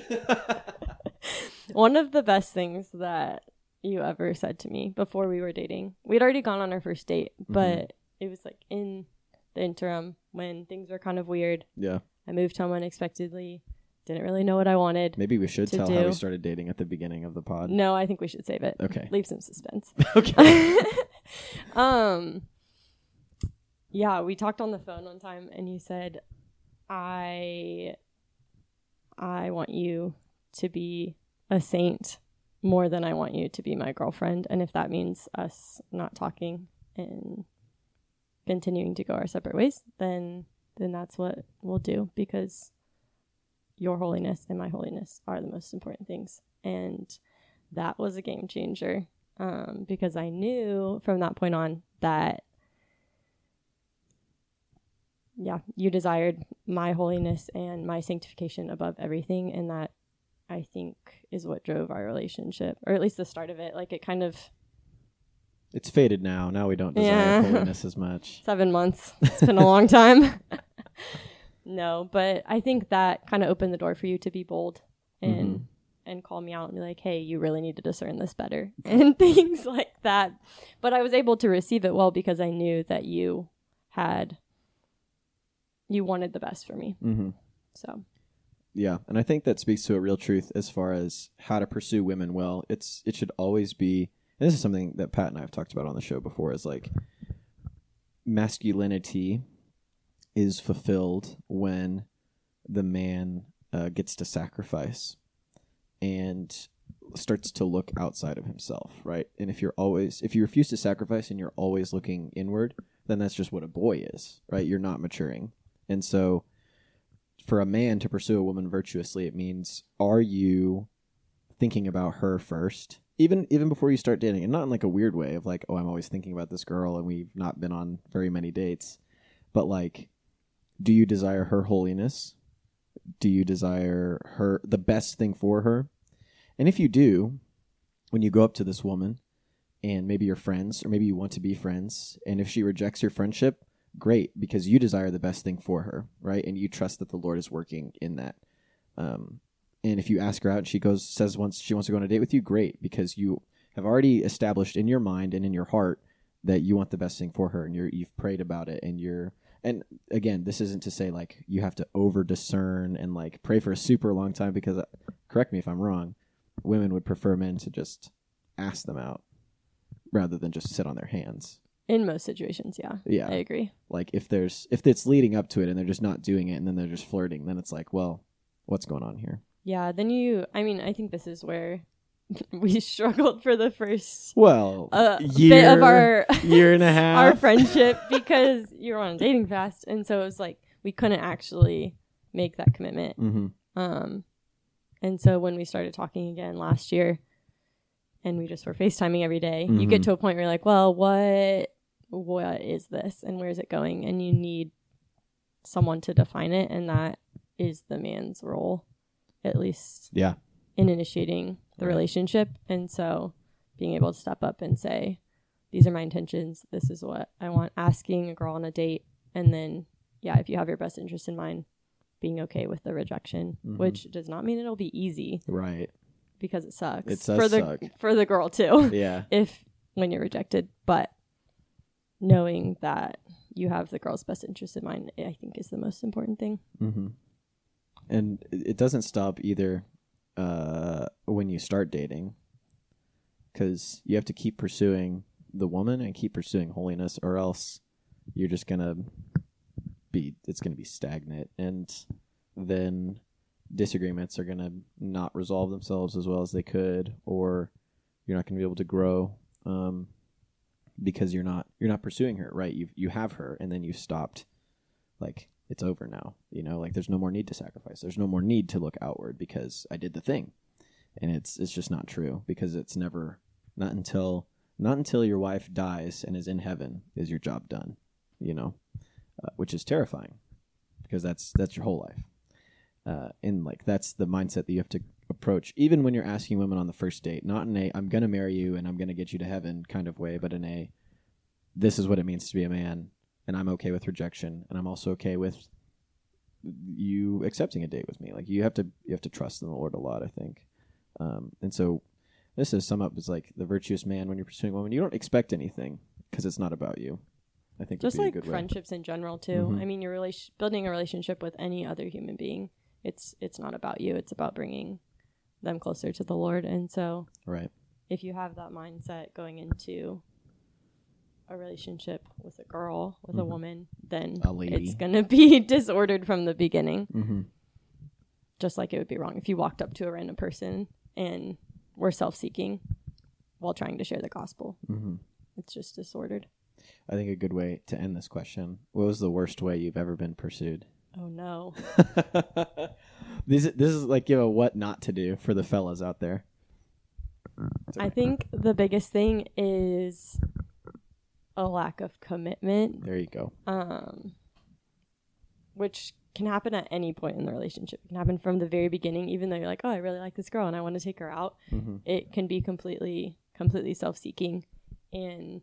One of the best things that you ever said to me before we were dating, we'd already gone on our first date, but mm-hmm. it was like in the interim when things were kind of weird. Yeah. I moved home unexpectedly. Didn't really know what I wanted. Maybe we should tell do. how we started dating at the beginning of the pod. No, I think we should save it. Okay. Leave some suspense. Okay. um. Yeah, we talked on the phone one time, and you said, "I, I want you to be a saint more than I want you to be my girlfriend, and if that means us not talking and continuing to go our separate ways, then then that's what we'll do because." Your holiness and my holiness are the most important things. And that was a game changer um, because I knew from that point on that, yeah, you desired my holiness and my sanctification above everything. And that, I think, is what drove our relationship, or at least the start of it. Like, it kind of... It's faded now. Now we don't desire yeah. holiness as much. Seven months. It's been a long time. No, but I think that kind of opened the door for you to be bold and mm-hmm. and call me out and be like, hey, you really need to discern this better and things like that. But I was able to receive it well because I knew that you had, you wanted the best for me. Mm-hmm. So. Yeah, and I think that speaks to a real truth as far as how to pursue women well. It's It should always be, and this is something that Pat and I have talked about on the show before, is like masculinity is fulfilled when the man uh, gets to sacrifice and starts to look outside of himself, right? And if you're always, if you refuse to sacrifice and you're always looking inward, then that's just what a boy is, right? You're not maturing. And so for a man to pursue a woman virtuously, it means, are you thinking about her first? Even even before you start dating, and not in like a weird way of like, oh, I'm always thinking about this girl and we've not been on very many dates, but like, do you desire her holiness? Do you desire her, the best thing for her? And if you do, when you go up to this woman and maybe you're friends or maybe you want to be friends, and if she rejects your friendship, great, because you desire the best thing for her, right? And you trust that the Lord is working in that. Um, and if you ask her out and she goes, says once she wants to go on a date with you, great, because you have already established in your mind and in your heart that you want the best thing for her, and you're, you've prayed about it, and you're, and again, this isn't to say like you have to over discern and like pray for a super long time, because uh, correct me if I'm wrong, women would prefer men to just ask them out rather than just sit on their hands. In most situations, yeah. Yeah. I agree. Like if there's if it's leading up to it and they're just not doing it and then they're just flirting, then it's like, well, what's going on here? Yeah, then you, I mean, I think this is where we struggled for the first well uh, year, bit of our year and a half our friendship, because you were on a dating fast, and so it was like we couldn't actually make that commitment. Mm-hmm. Um, and so when we started talking again last year, and we just were FaceTiming every day, mm-hmm. you get to a point where you're like, well, what what is this, and where is it going? And you need someone to define it, and that is the man's role, at least. Yeah. In initiating the right. relationship. And so being able to step up and say, these are my intentions, this is what I want, asking a girl on a date, and then yeah, if you have your best interest in mind, being okay with the rejection, mm-hmm. which does not mean it'll be easy. Right. because it sucks. It does for the suck. for the girl too. Yeah. If when you're rejected, but knowing that you have the girl's best interest in mind, I think is the most important thing. Mm-hmm. And it doesn't stop either uh, when you start dating, because you have to keep pursuing the woman and keep pursuing holiness, or else you're just gonna be it's gonna be stagnant, and then disagreements are gonna not resolve themselves as well as they could, or you're not gonna be able to grow um, because you're not you're not pursuing her, right? You you have her, and then you stopped. Like, it's over now, you know. Like, there's no more need to sacrifice. There's no more need to look outward because I did the thing, and it's it's just not true, because it's never not until not until your wife dies and is in heaven is your job done, you know, uh, which is terrifying, because that's that's your whole life. Uh, and like that's the mindset that you have to approach, even when you're asking women on the first date, not in a I'm gonna marry you and I'm gonna get you to heaven kind of way, but in a this is what it means to be a man, and I'm okay with rejection, and I'm also okay with you accepting a date with me. Like, you have to you have to trust in the Lord a lot, I think. Um, and so this is sum up as like the virtuous man. When you're pursuing a woman, you don't expect anything because it's not about you. I think just would be like a good friendships way. in general too. Mm-hmm. I mean, you're rela- building a relationship with any other human being. It's it's not about you. It's about bringing them closer to the Lord. And so, right, if you have that mindset going into a relationship with a girl, with mm-hmm. a woman, then a lady. It's going to be disordered from the beginning. Mm-hmm. Just like it would be wrong if you walked up to a random person and were self-seeking while trying to share the gospel. Mm-hmm. It's just disordered. I think a good way to end this question: what was the worst way you've ever been pursued? Oh no! this this is like, you know, what not to do for the fellas out there. I think the biggest thing is a lack of commitment. There you go. Um, which can happen at any point in the relationship. It can happen from the very beginning, even though you're like, oh, I really like this girl and I want to take her out. Mm-hmm. It can be completely, completely self-seeking, and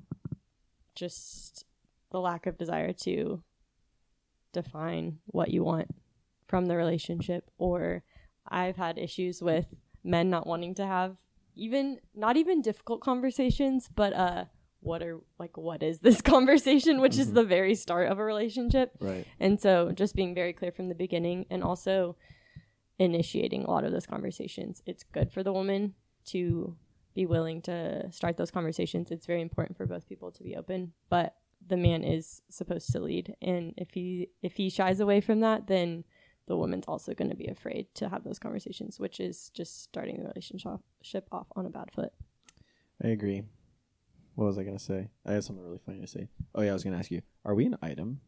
just the lack of desire to define what you want from the relationship. Or I've had issues with men not wanting to have even, not even difficult conversations, but uh, what are, like, what is this conversation, which mm-hmm. is the very start of a relationship. Right. And so just being very clear from the beginning, and also initiating a lot of those conversations. It's good for the woman to be willing to start those conversations. It's very important for both people to be open, but the man is supposed to lead. And if he if he shies away from that, then the woman's also going to be afraid to have those conversations, which is just starting the relationship off on a bad foot. I agree. What was I going to say? I had something really funny to say. Oh, yeah, I was going to ask you, are we an item?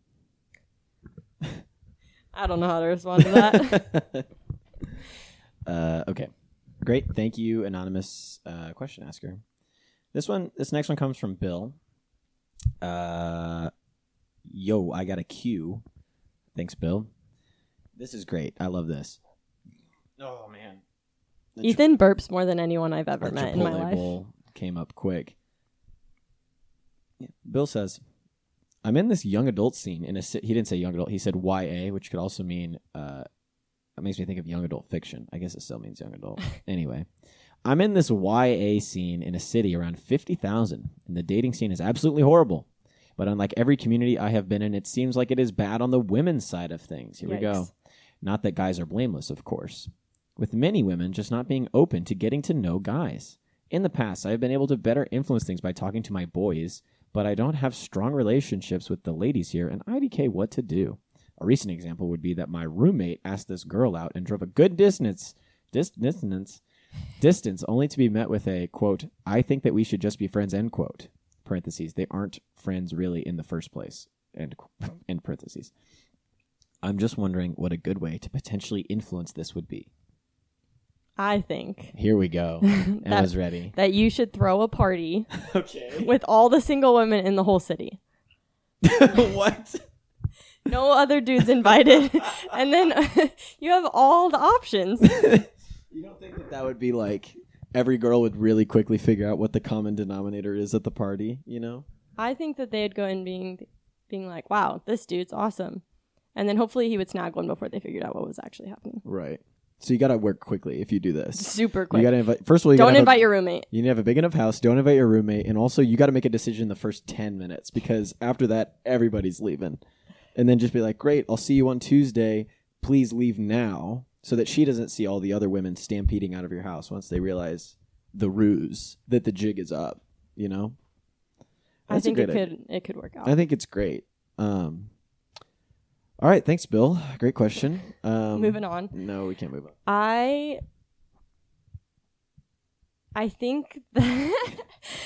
I don't know how to respond to that. uh, okay. Great. Thank you, anonymous uh, question asker. This one, this next one comes from Bill. Uh, yo, I got a Q. Thanks, Bill. This is great. I love this. Oh, man. The Ethan tri- burps more than anyone I've ever the met in my life. Bowl came up quick. Yeah. Bill says, I'm in this young adult scene in a ci- he didn't say young adult, he said Y A, which could also mean uh it makes me think of young adult fiction. I guess it still means young adult. Anyway, I'm in this Y A scene in a city around fifty thousand, and the dating scene is absolutely horrible. But unlike every community I have been in, it seems like it is bad on the women's side of things. Here Yikes. we go. Not that guys are blameless, of course. With many women just not being open to getting to know guys. In the past, I have been able to better influence things by talking to my boys, but I don't have strong relationships with the ladies here, and I D K what to do. A recent example would be that my roommate asked this girl out and drove a good distance, dis- distance, distance, only to be met with a, quote, I think that we should just be friends, end quote. Parentheses, they aren't friends really in the first place, end, end parentheses. I'm just wondering what a good way to potentially influence this would be. I think. Here we go. Emma's ready. That you should throw a party okay. with all the single women in the whole city. What? No other dudes invited. And then uh, you have all the options. You don't think that that would be like every girl would really quickly figure out what the common denominator is at the party, you know? I think that they'd go in being being like, wow, this dude's awesome. And then hopefully he would snag one before they figured out what was actually happening. Right. So you got to work quickly if you do this. Super quick. You got to invite. First of all, you don't gotta invite have a, your roommate. You need to have a big enough house. Don't invite your roommate, and also you got to make a decision the first ten minutes because after that everybody's leaving, and then just be like, "Great, I'll see you on Tuesday. Please leave now," so that she doesn't see all the other women stampeding out of your house once they realize the ruse that the jig is up. You know. I That's think a it great idea. could it could work out. I think it's great. Um, all right, thanks, Bill. Great question. Um, Moving on. No, we can't move on. I I think that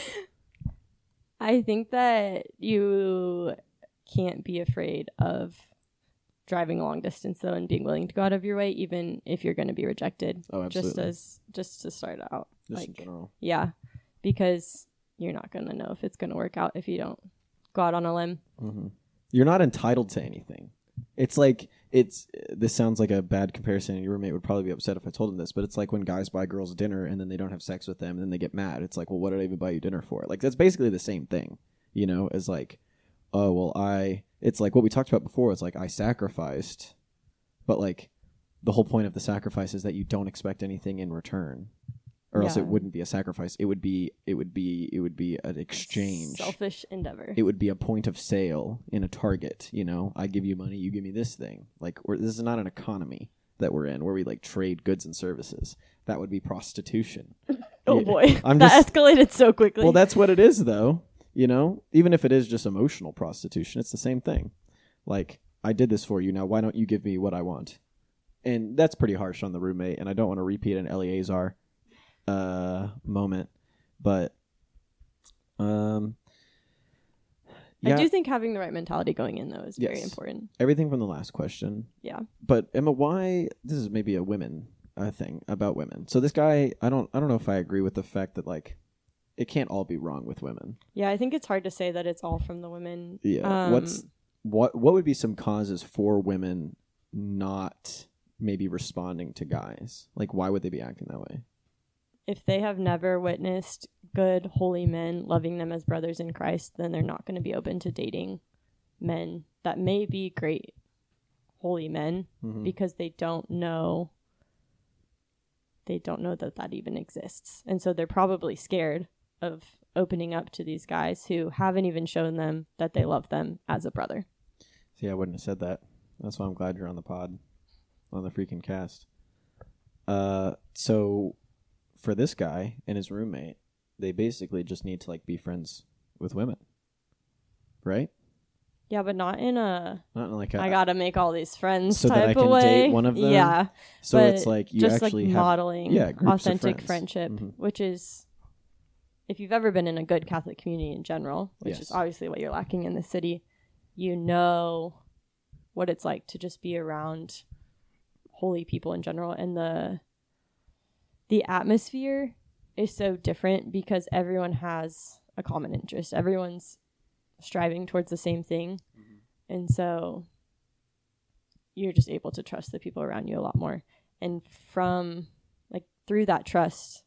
I think that you can't be afraid of driving a long distance though and being willing to go out of your way even if you're going to be rejected. Oh, absolutely. Just as just to start out. Just like, in general. Yeah. Because you're not going to know if it's going to work out if you don't go out on a limb. Mm-hmm. You're not entitled to anything. It's like, it's, this sounds like a bad comparison, and your roommate would probably be upset if I told him this, but it's like when guys buy girls dinner and then they don't have sex with them and then they get mad. It's like, well, what did I even buy you dinner for? Like, that's basically the same thing, you know, as like, oh, well, I, it's like what we talked about before. It's like, I sacrificed, but like, the whole point of the sacrifice is that you don't expect anything in return. Or else Yeah. it wouldn't be a sacrifice. It would be it would be it would be an exchange. Selfish endeavor. It would be a point of sale in a Target, you know. I give you money, you give me this thing. Like we're, this is not an economy that we're in where we like trade goods and services. That would be prostitution. Oh Yeah, boy. I'm that just, escalated so quickly. well, that's what it is though. You know, even if it is just emotional prostitution, it's the same thing. Like, I did this for you, now why don't you give me what I want? And that's pretty harsh on the roommate, and I don't want to repeat an Eleazar uh moment, but um yeah, I do think having the right mentality going in though is very Yes. important. everything from the last question. Yeah. But Emma, why this is maybe a women uh, thing about women. So this guy, I don't I don't know if I agree with the fact that like it can't all be wrong with women. Yeah, I think it's hard to say that it's all from the women. Yeah. Um, What's what what would be some causes for women not maybe responding to guys? Like, why would they be acting that way? if they have never witnessed good, holy men loving them as brothers in Christ, then they're not going to be open to dating men that may be great, holy men, Mhm. because they don't know. They don't know that that even exists. And so they're probably scared of opening up to these guys who haven't even shown them that they love them as a brother. See, I wouldn't have said that. That's why I'm glad you're on the pod, on the freaking cast. Uh, so for this guy and his roommate, they basically just need to like be friends with women, right? Yeah, but not in a, Not in like a, I gotta make all these friends so type that I can of way. date one of them. Yeah. So but it's like you just actually like have modeling yeah, groups of authentic friends. friendship, Mhm. which is, if you've ever been in a good Catholic community in general, which Yes. is obviously what you're lacking in the city, you know what it's like to just be around holy people in general. And the the atmosphere is so different because everyone has a common interest. Everyone's striving towards the same thing. Mm-hmm. And so you're just able to trust the people around you a lot more. And from, like, through that trust,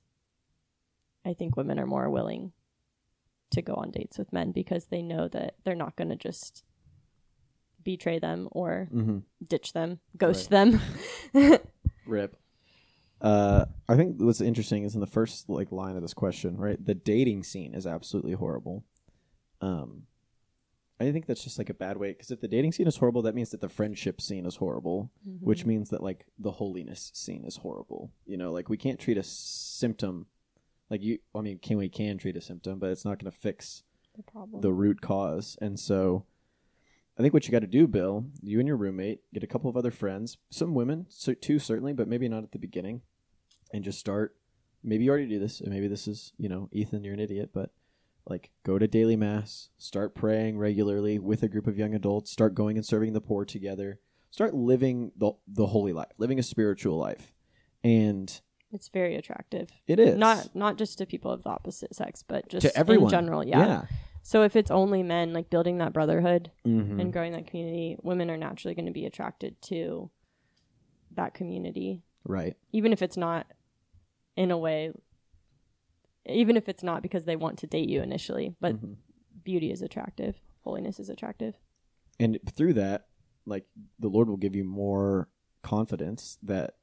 I think women are more willing to go on dates with men because they know that they're not going to just betray them or Mhm. ditch them, ghost Right. them. Rip. Uh, I think what's interesting is in the first like line of this question, right? The dating scene is absolutely horrible. Um, I think that's just like a bad way because if the dating scene is horrible, that means that the friendship scene is horrible, Mm-hmm. which means that like the holiness scene is horrible. You know, like we can't treat a symptom like you. I mean, can we can treat a symptom, but it's not going to fix The problem. the root cause. And so I think what you got to do, Bill, you and your roommate, get a couple of other friends, some women so, too, certainly, but maybe not at the beginning, and just start. Maybe you already do this, and maybe this is, you know, Ethan, you're an idiot, but like go to daily mass, start praying regularly with a group of young adults, start going and serving the poor together, start living the the holy life, living a spiritual life. And It's very attractive. it is. Not not just to people of the opposite sex, but just to everyone. in general. Yeah. Yeah. So if it's only men, like building that brotherhood Mhm. and growing that community, women are naturally going to be attracted to that community, Right. even if it's not in a way, even if it's not because they want to date you initially, but Mhm. beauty is attractive. Holiness is attractive. And through that, like the Lord will give you more confidence that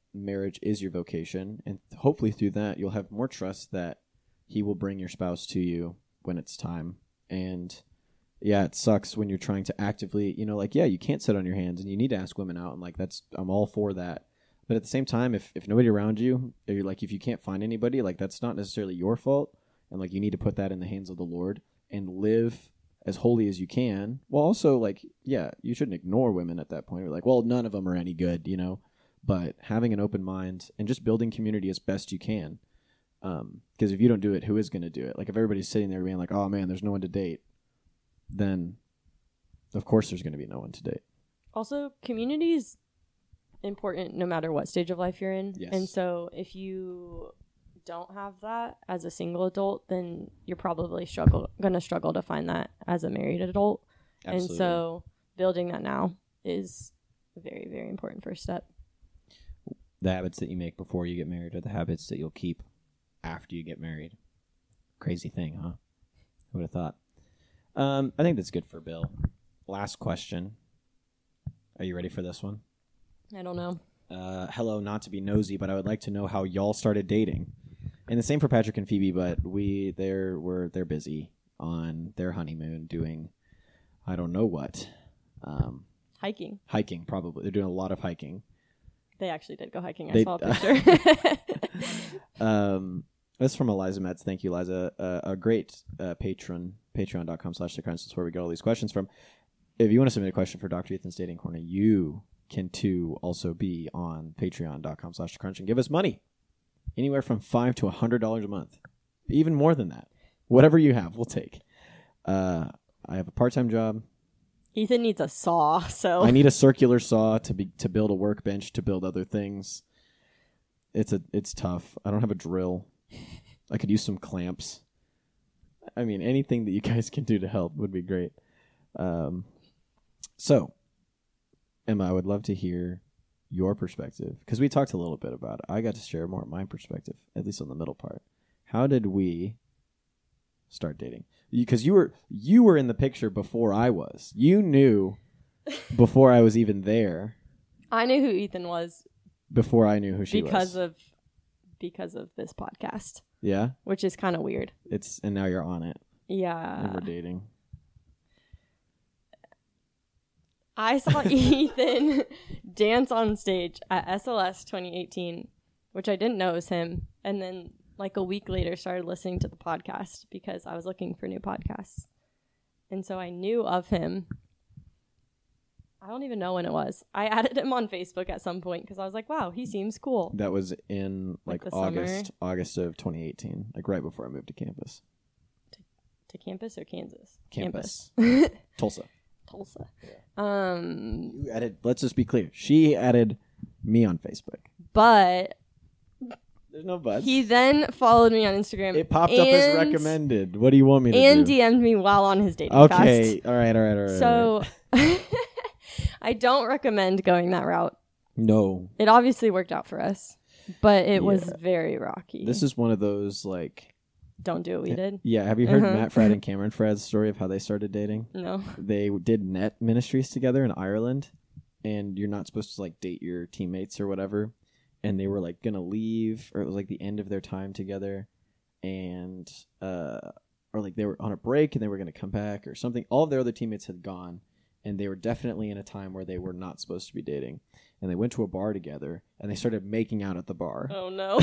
marriage is your vocation, and hopefully through that you'll have more trust that he will bring your spouse to you when it's time. And yeah, it sucks when you're trying to actively, you know, like, yeah, you can't sit on your hands and you need to ask women out, and like that's I'm all for that. But at the same time, if, if nobody around you, or you're like, if you can't find anybody, like that's not necessarily your fault. And like you need to put that in the hands of the Lord and live as holy as you can. Well, also like, yeah, you shouldn't ignore women at that point. You're like, well, none of them are any good, you know, but having an open mind and just building community as best you can. Um, because if you don't do it, who is going to do it? Like if everybody's sitting there being like, oh man, there's no one to date, then of course there's going to be no one to date. Also, community is important no matter what stage of life you're in. Yes. And so if you don't have that as a single adult, then you're probably struggle going to struggle to find that as a married adult. Absolutely. And so building that now is a very, very important first step. The habits that you make before you get married are the habits that you'll keep after you get married. Crazy thing, huh? Who would have thought? Um, I think that's good for Bill. Last question. Are you ready for this one? I don't know. Uh, hello, not to be nosy, but I would like to know how y'all started dating. And the same for Patrick and Phoebe, but we they're we're they're busy on their honeymoon doing I don't know what. Um, hiking. Hiking, probably. They're doing a lot of hiking. They actually did go hiking. I they, saw a picture. um, this is from Eliza Metz. Thank you, Eliza. Uh, a great uh, patron, patreon.com slash the Crunch. That's where we get all these questions from. If you want to submit a question for Doctor Ethan's Dating Corner, you can too also be on patreon.com slash the Crunch and give us money. Anywhere from five to a hundred dollars a month. Even more than that. Whatever you have, we'll take. Uh, I have a part-time job. Ethan needs a saw, so I need a circular saw to be to build a workbench, to build other things. It's a it's tough. I don't have a drill. I could use some clamps. I mean, anything that you guys can do to help would be great. Um, so, Emma, I would love to hear your perspective, because we talked a little bit about it. I got to share more of my perspective, at least on the middle part. How did we start dating? Because you were you were in the picture before I was. You knew before I was even there. I knew who Ethan was before I knew who she because was. of because of this podcast. Yeah, which is kind of weird. It's and now you're on it. Yeah, and we're dating. I saw Ethan dance on stage at S L S twenty eighteen, which I didn't know was him, and then like a week later started listening to the podcast because I was looking for new podcasts. And so I knew of him. I don't even know when it was. I added him on Facebook at some point because I was like, wow, he seems cool. That was in like, like August, summer. August of twenty eighteen, like right before I moved to campus. To, to campus or Kansas? Campus. Campus. Tulsa. Tulsa. Yeah. Um, you added, let's just be clear. She added me on Facebook. But there's no buts. He then followed me on Instagram. It popped up as recommended. What do you want me to and do? And D M'd me while on his dating okay. fast. Okay. All right. All right. All right. So I don't recommend going that route. No. It obviously worked out for us, but it Yeah. was very rocky. This is one of those like. Don't do what we did. Yeah. Have you heard uh-huh. Matt Fradd and Cameron Fradd's story of how they started dating? No. They did net ministries together in Ireland, and you're not supposed to like date your teammates or whatever. And they were like gonna leave, or it was like the end of their time together, and uh, or like they were on a break and they were gonna come back or something. All of their other teammates had gone, and they were definitely in a time where they were not supposed to be dating. And they went to a bar together, and they started making out at the bar. Oh no!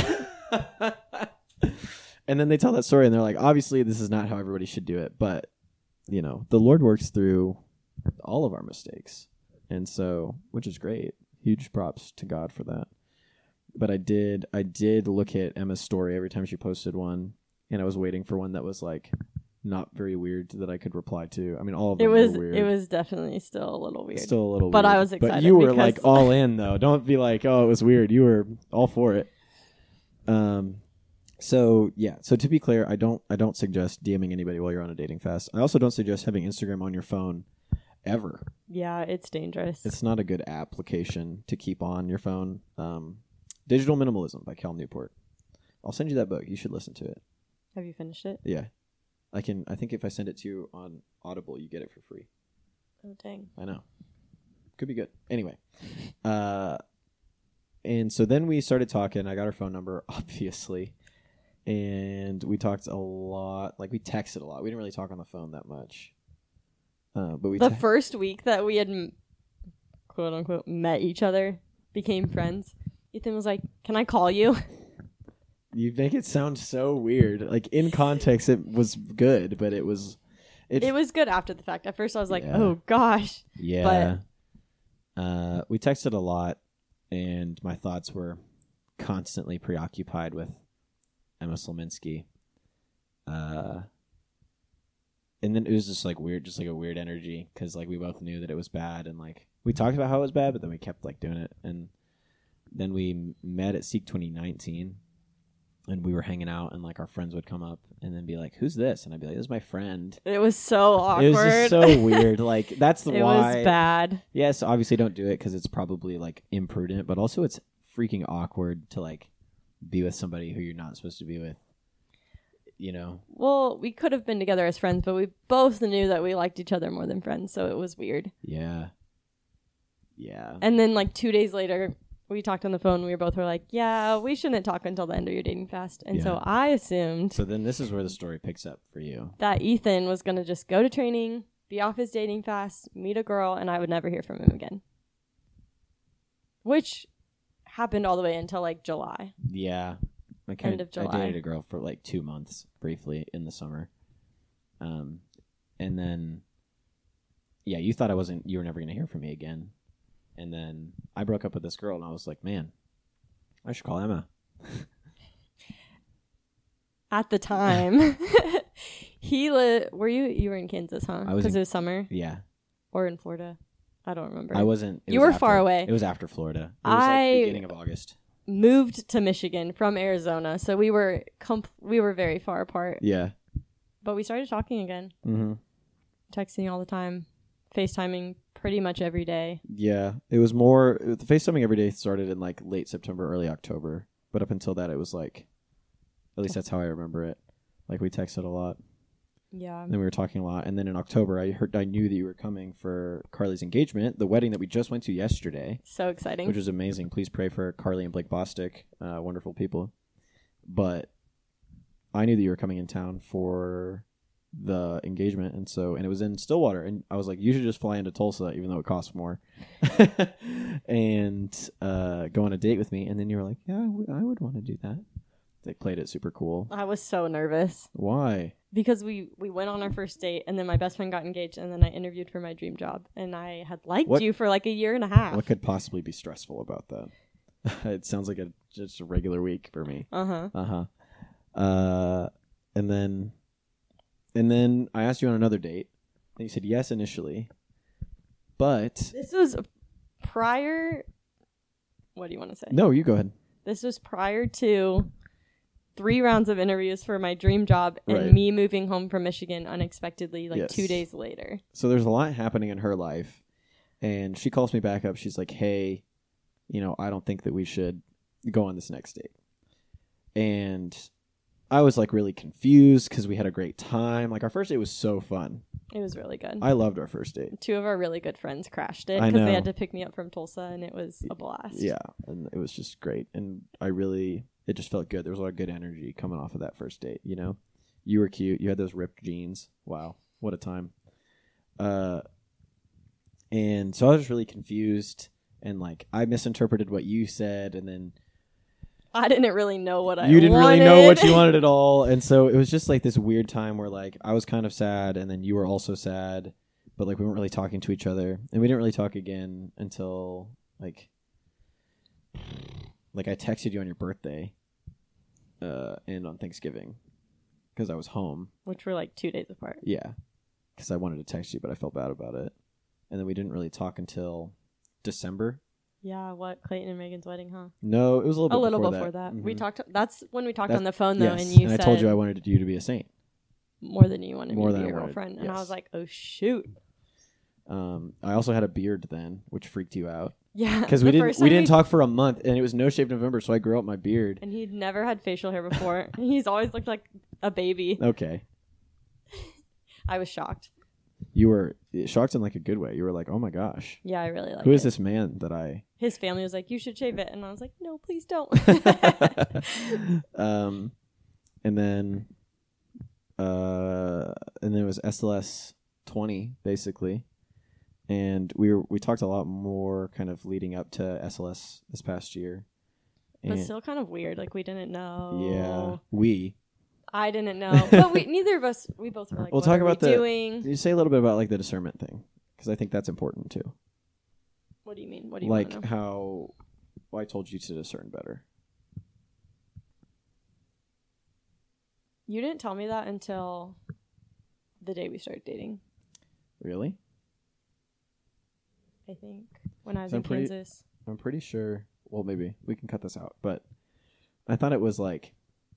And then they tell that story, and they're like, obviously this is not how everybody should do it, but you know, the Lord works through all of our mistakes, and so which is great. Huge props to God for that. But I did I did look at Emma's story every time she posted one, and I was waiting for one that was like not very weird that I could reply to. I mean, all of them it was were weird. It was definitely still a little weird. Still a little but weird. I was excited. But you were like all in though. Don't be like, oh, it was weird. You were all for it. Um, so yeah. So to be clear, I don't I don't suggest DMing anybody while you're on a dating fast. I also don't suggest having Instagram on your phone ever. Yeah, it's dangerous. It's not a good application to keep on your phone. Um. Digital Minimalism by Cal Newport. I'll send you that book. You should listen to it. Have you finished it? Yeah. I can. I think if I send it to you on Audible, you get it for free. Oh, dang. I know. Could be good. Anyway. Uh, and so then we started talking. I got her phone number, obviously. And we talked a lot. Like, we texted a lot. We didn't really talk on the phone that much. Uh, but we The te- first week that we had, m- quote unquote, met each other, became friends, Ethan was like, can I call you? You make it sound so weird. Like, in context, it was good, but it was... It, it was good after the fact. At first, I was like, Yeah. oh, gosh. Yeah. But uh, we texted a lot, and my thoughts were constantly preoccupied with Emma Slominski. Uh, and then it was just, like, weird, just, like, a weird energy, because, like, we both knew that it was bad, and, like, we talked about how it was bad, but then we kept, like, doing it. And then we met at Seek twenty nineteen. And we were hanging out, and, like, our friends would come up and then be like, who's this? And I'd be like, this is my friend. It was so awkward. It was just so weird. Like, that's the it why. It was bad. Yes, obviously don't do it because it's probably, like, imprudent. But also it's freaking awkward to, like, be with somebody who you're not supposed to be with. You know? Well, we could have been together as friends, but we both knew that we liked each other more than friends. So it was weird. Yeah. Yeah. And then, like, two days later... we talked on the phone. We were both were like, yeah, we shouldn't talk until the end of your dating fast. And Yeah. so I assumed So then this is where the story picks up for you. that Ethan was going to just go to training, be off his dating fast, meet a girl, and I would never hear from him again. Which happened all the way until like July. Yeah. I End kinda, of July. I dated a girl for like two months briefly in the summer. Um, and then, yeah, you thought I wasn't, you were never going to hear from me again. And then I broke up with this girl, and I was like, man, I should call Emma. At the time, he li- were you, you were in Kansas, huh? I was Because in- it was summer? Yeah. Or in Florida? I don't remember. I wasn't. it You was were after- far away. It was after Florida. It was I- like beginning of August. Moved to Michigan from Arizona, so we were comp- we were very far apart. Yeah. But we started talking again, Mm-hmm. texting all the time, FaceTiming pretty much every day. Yeah. It was more, the FaceTiming every day started in like late September, early October. But up until that, it was like, at least that's how I remember it. Like we texted a lot. Yeah. And then we were talking a lot. And then in October, I heard, I knew that you were coming for Carly's engagement, the wedding that we just went to yesterday. So exciting. Which was amazing. Please pray for Carly and Blake Bostick, uh, wonderful people. But I knew that you were coming in town for the engagement, and so and it was in Stillwater, and I was like, you should just fly into Tulsa, even though it costs more, and uh, go on a date with me. And then you were like, yeah, I, w- I would want to do that. They played it super cool. I was so nervous. Why? Because we, we went on our first date, and then my best friend got engaged, and then I interviewed for my dream job, and I had liked What- you for like a year and a half. What could possibly be stressful about that? It sounds like a just a regular week for me. Uh-huh. Uh-huh. Uh and then and then I asked you on another date, and you said yes initially. But This was prior... What do you want to say? no, you go ahead. This was prior to three rounds of interviews for my dream job and Right. me moving home from Michigan unexpectedly like Yes. two days later. So there's a lot happening in her life, and she calls me back up. She's like, hey, you know, I don't think that we should go on this next date. And I was like really confused because we had a great time. Like our first date was so fun. It was really good. I loved our first date. Two of our really good friends crashed it I because they know. had to pick me up from Tulsa, and it was a blast. Yeah, and it was just great. And I really, it just felt good. There was a lot of good energy coming off of that first date, you know? You were cute. You had those ripped jeans. Wow, what a time. Uh, and so I was just really confused, and like I misinterpreted what you said, and then I didn't really know what I you didn't wanted. really know what you wanted at all. And so it was just like this weird time where like I was kind of sad, and then you were also sad, but like we weren't really talking to each other, and we didn't really talk again until like like I texted you on your birthday uh and on Thanksgiving because I was home. Which were like two days apart. Yeah, because I wanted to text you, but I felt bad about it. And then we didn't really talk until December. Yeah, what? Clayton and Megan's wedding, huh? No, it was a little bit a little before, before that. that. We Mhm. talked. That's when we talked That's- on the phone, though, yes, and you and said I told you I wanted you to be a saint. more than you wanted More me than to I be your wanted, girlfriend, and I yes. was like, oh shoot. Um, I also had a beard then, which freaked you out. Yeah, because we the didn't first we time didn't talk for a month, and it was No Shave November, so I grew out my beard. And he'd never had facial hair before. He's always looked like a baby. Okay, I was shocked. You were shocked in like a good way. You were like, oh my gosh. Yeah, I really like Who is it. this man that I... His family was like, you should shave it. And I was like, no, please don't. um, and then, uh, and then it was S L S twenty, basically. And we were, we talked a lot more kind of leading up to S L S this past year. But And still kind of weird. Like, we didn't know. yeah, we. I didn't know. But we neither of us, we both were like, We'll what talk are about we the... doing? You say a little bit about like the discernment thing, because I think that's important too. What do you mean? What do you Like want to know? how well, I told you to discern better. You didn't tell me that until the day we started dating, Really? I think, when I was So in I'm pretty- Kansas. I'm pretty sure. Well, maybe we can cut this out, but I thought it was like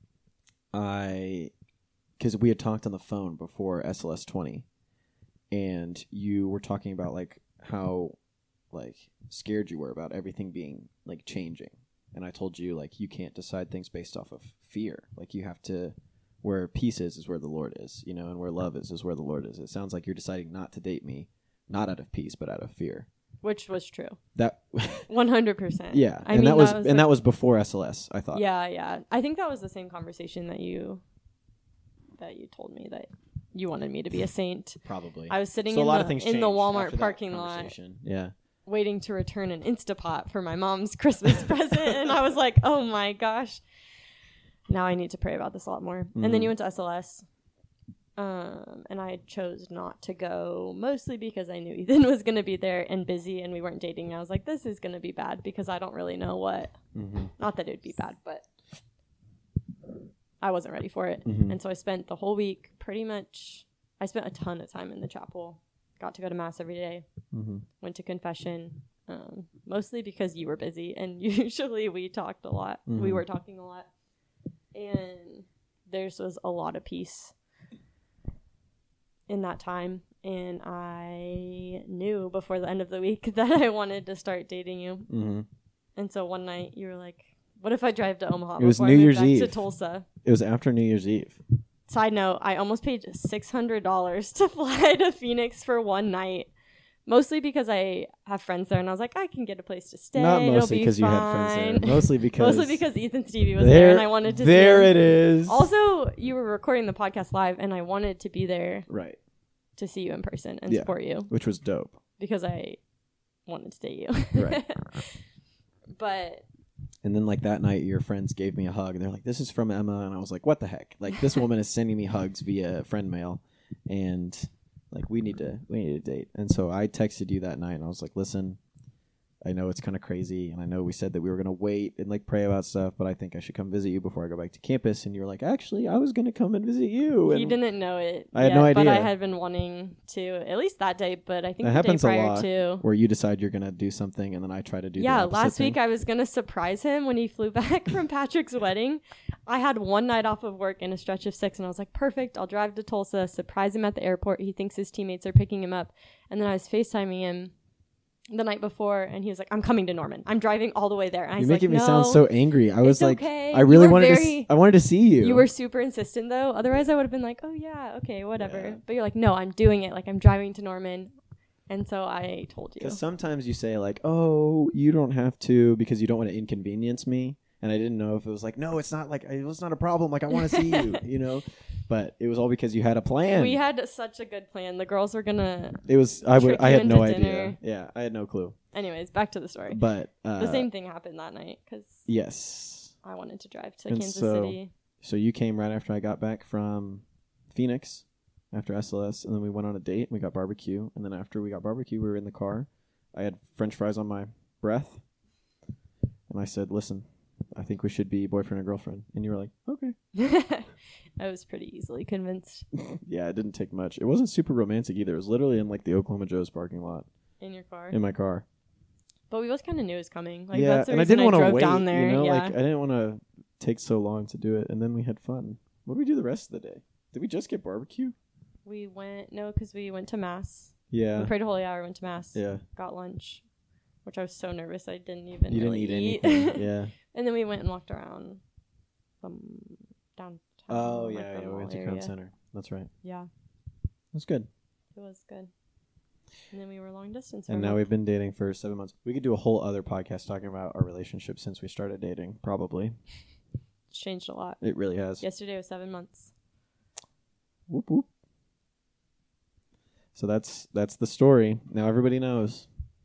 I, because we had talked on the phone before S L S twenty, and you were talking about like how like scared you were about everything being like changing, and I told you like you can't decide things based off of fear. Like you have to, where peace is is where the Lord is, you know, and where love is is where the Lord is. It sounds like you're deciding not to date me, not out of peace, but out of fear. Which was true. That one hundred percent. yeah, I and mean, that was, that was and like- that was before S L S. I thought. Yeah, yeah. I think that was the same conversation that you that you told me that you wanted me to be a saint. Probably. I was sitting So a in lot the of things in the changed Walmart after that parking lot conversation. Yeah. waiting to return an Instapot for my mom's Christmas present, and I was like, "Oh my gosh." Now I need to pray about this a lot more. Mm-hmm. And then you went to S L S. Um, and I chose not to go, mostly because I knew Ethan was going to be there and busy, and we weren't dating. I was like, this is going to be bad because I don't really know what. Mm-hmm. Not that it would be bad, but I wasn't ready for it. Mhm. And so I spent the whole week pretty much, I spent a ton of time in the chapel, got to go to mass every day, Mm-hmm. went to confession, um, mostly because you were busy, and usually we talked a lot. We Mhm. were talking a lot. And theirs was a lot of peace in that time, and I knew before the end of the week that I wanted to start dating you. Mm-hmm. And so one night you were like, what if I drive to Omaha It was before New I move Year's back to Eve. Tulsa? It was after New Year's Eve. Side note, I almost paid six hundred dollars to fly to Phoenix for one night, mostly because I have friends there, and I was like, I can get a place to stay. Not It'll mostly be because you had friends fine. there. Mostly because Mostly because Ethan Stevie was there, and I wanted to There see him. it is. Also, you were recording the podcast live, and I wanted to be there Right. to see you in person and Yeah. support you Which was dope. because I wanted to date you. Right. But And then like that night, your friends gave me a hug, and they're like, "This is from Emma," and I was like, "What the heck? Like this woman is sending me hugs via friend mail, and like we need to we need to date." And so I texted you that night, and I was like, "Listen, I know it's kind of crazy, and I know we said that we were gonna wait and like pray about stuff, but I think I should come visit you before I go back to campus." And you were like, "Actually, I was gonna come and visit you." And he didn't know it. I had yet, no But I idea. had been wanting to, at least that day, but I think That the day happens a prior lot, to. where you decide you're gonna do something, and then I try to do. Yeah, the opposite last thing. week I was going to surprise him when he flew back from Patrick's wedding. I had one night off of work in a stretch of six, and I was like, perfect, I'll drive to Tulsa, surprise him at the airport. He thinks his teammates are picking him up. And then I was FaceTiming him the night before, and he was like, I'm coming to Norman. I'm driving all the way there. And I You're was making like, me no, sound so angry. I was it's like, okay. I You really were wanted to. very- S- I wanted to see you. You were super insistent, though. Otherwise, I would have been like, oh, yeah, okay, whatever. Yeah. But you're like, no, I'm doing it. Like, I'm driving to Norman. And so I told you. Because sometimes you say like, "Oh, you don't have to," because you don't want to inconvenience me. And I didn't know if it was like, "No, it's not like it was not a problem. Like I want to see you," you know. But it was all because you had a plan. We had such a good plan. The girls were going to. It was. I would. trick I you had no into idea. dinner. Yeah, I had no clue. Anyways, back to the story. But uh, the same thing happened that night because Yes. I wanted to drive to And Kansas so- City. So you came right after I got back from Phoenix, after S L S, and then we went on a date. And we got barbecue, and then after we got barbecue, we were in the car. I had French fries on my breath, and I said, "Listen, I think we should be boyfriend and girlfriend." And you were like, "Okay." I was pretty easily convinced Yeah, it didn't take much. It wasn't super romantic either. It was literally in like the Oklahoma Joe's parking lot in your car. in my car. But we both kind of knew it was coming. Like, yeah, that's the and I reason didn't want to drove wait. down there. You know, yeah. like I didn't want to take so long to do it, and then we had fun. What did we do the rest of the day? Did we just get barbecue? we went, no, because we went to Mass. Yeah. We prayed a holy hour, went to Mass. Yeah. Got lunch, which I was so nervous I didn't even You didn't really eat eat. anything. Yeah. And then we went and walked around um, downtown. Oh like yeah, the yeah. We mall went to area. Crown Center. That's right. Yeah. That's good. It it was good. And then we were long distance. For And a now month. we've been dating for seven months. We could do a whole other podcast talking about our relationship since we started dating, probably. It's changed a lot. It really has. Yesterday was seven months. Whoop, whoop. So that's that's the story. Now everybody knows.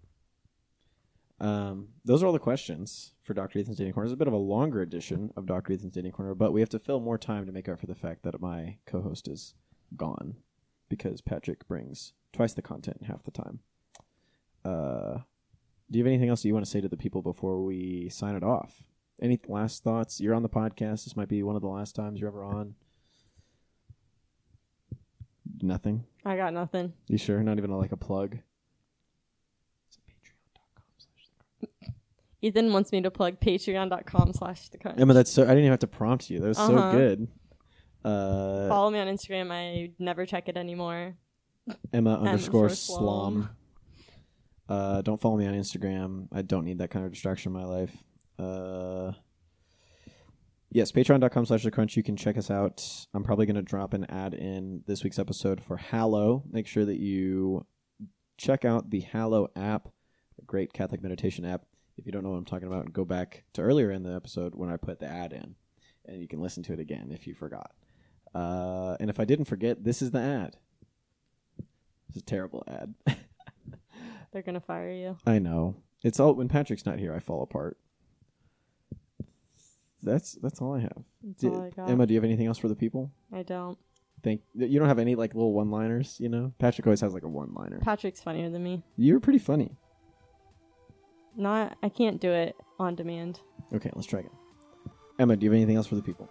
Um, those are all the questions for Doctor Ethan's Dating Corner. It's a bit of a longer edition of Doctor Ethan's Dating Corner, but we have to fill more time to make up for the fact that my co-host is gone because Patrick brings twice the content in half the time. Uh, do you have anything else that you want to say to the people before we sign it off? Any last thoughts? You're on the podcast. This might be one of the last times you're ever on. Nothing? I got nothing. You sure? Not even a, like a plug? Ethan wants me to plug patreon.com slash the crunch. Emma, that's so. I didn't even have to prompt you. That was Uh-huh. so good. Uh, Follow me on Instagram. I never check it anymore. Emma underscore Slom. slom. Uh, don't follow me on Instagram. I don't need that kind of distraction in my life. Uh, yes, patreon.com slash the crunch. You can check us out. I'm probably going to drop an ad in this week's episode for Hallow. Make sure that you check out the Hallow app, a great Catholic meditation app. If you don't know what I'm talking about, go back to earlier in the episode when I put the ad in, and you can listen to it again if you forgot. Uh, and if I didn't forget, this is the ad. It's a terrible ad. They're going to fire you. I know. It's all when Patrick's not here, I fall apart. That's that's all I have. That's Do- all I got. Emma, do you have anything else for the people? I don't. Think you don't have any like little one-liners, you know? Patrick always has like a one-liner. Patrick's funnier than me. You're pretty funny. Not, I can't do it on demand. Okay, let's try again. Emma, do you have anything else for the people?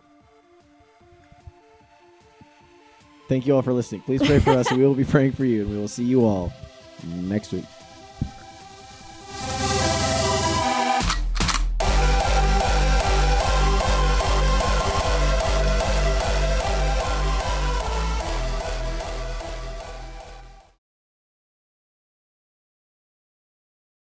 Thank you all for listening. Please pray for us, and we will be praying for you, and we will see you all next week.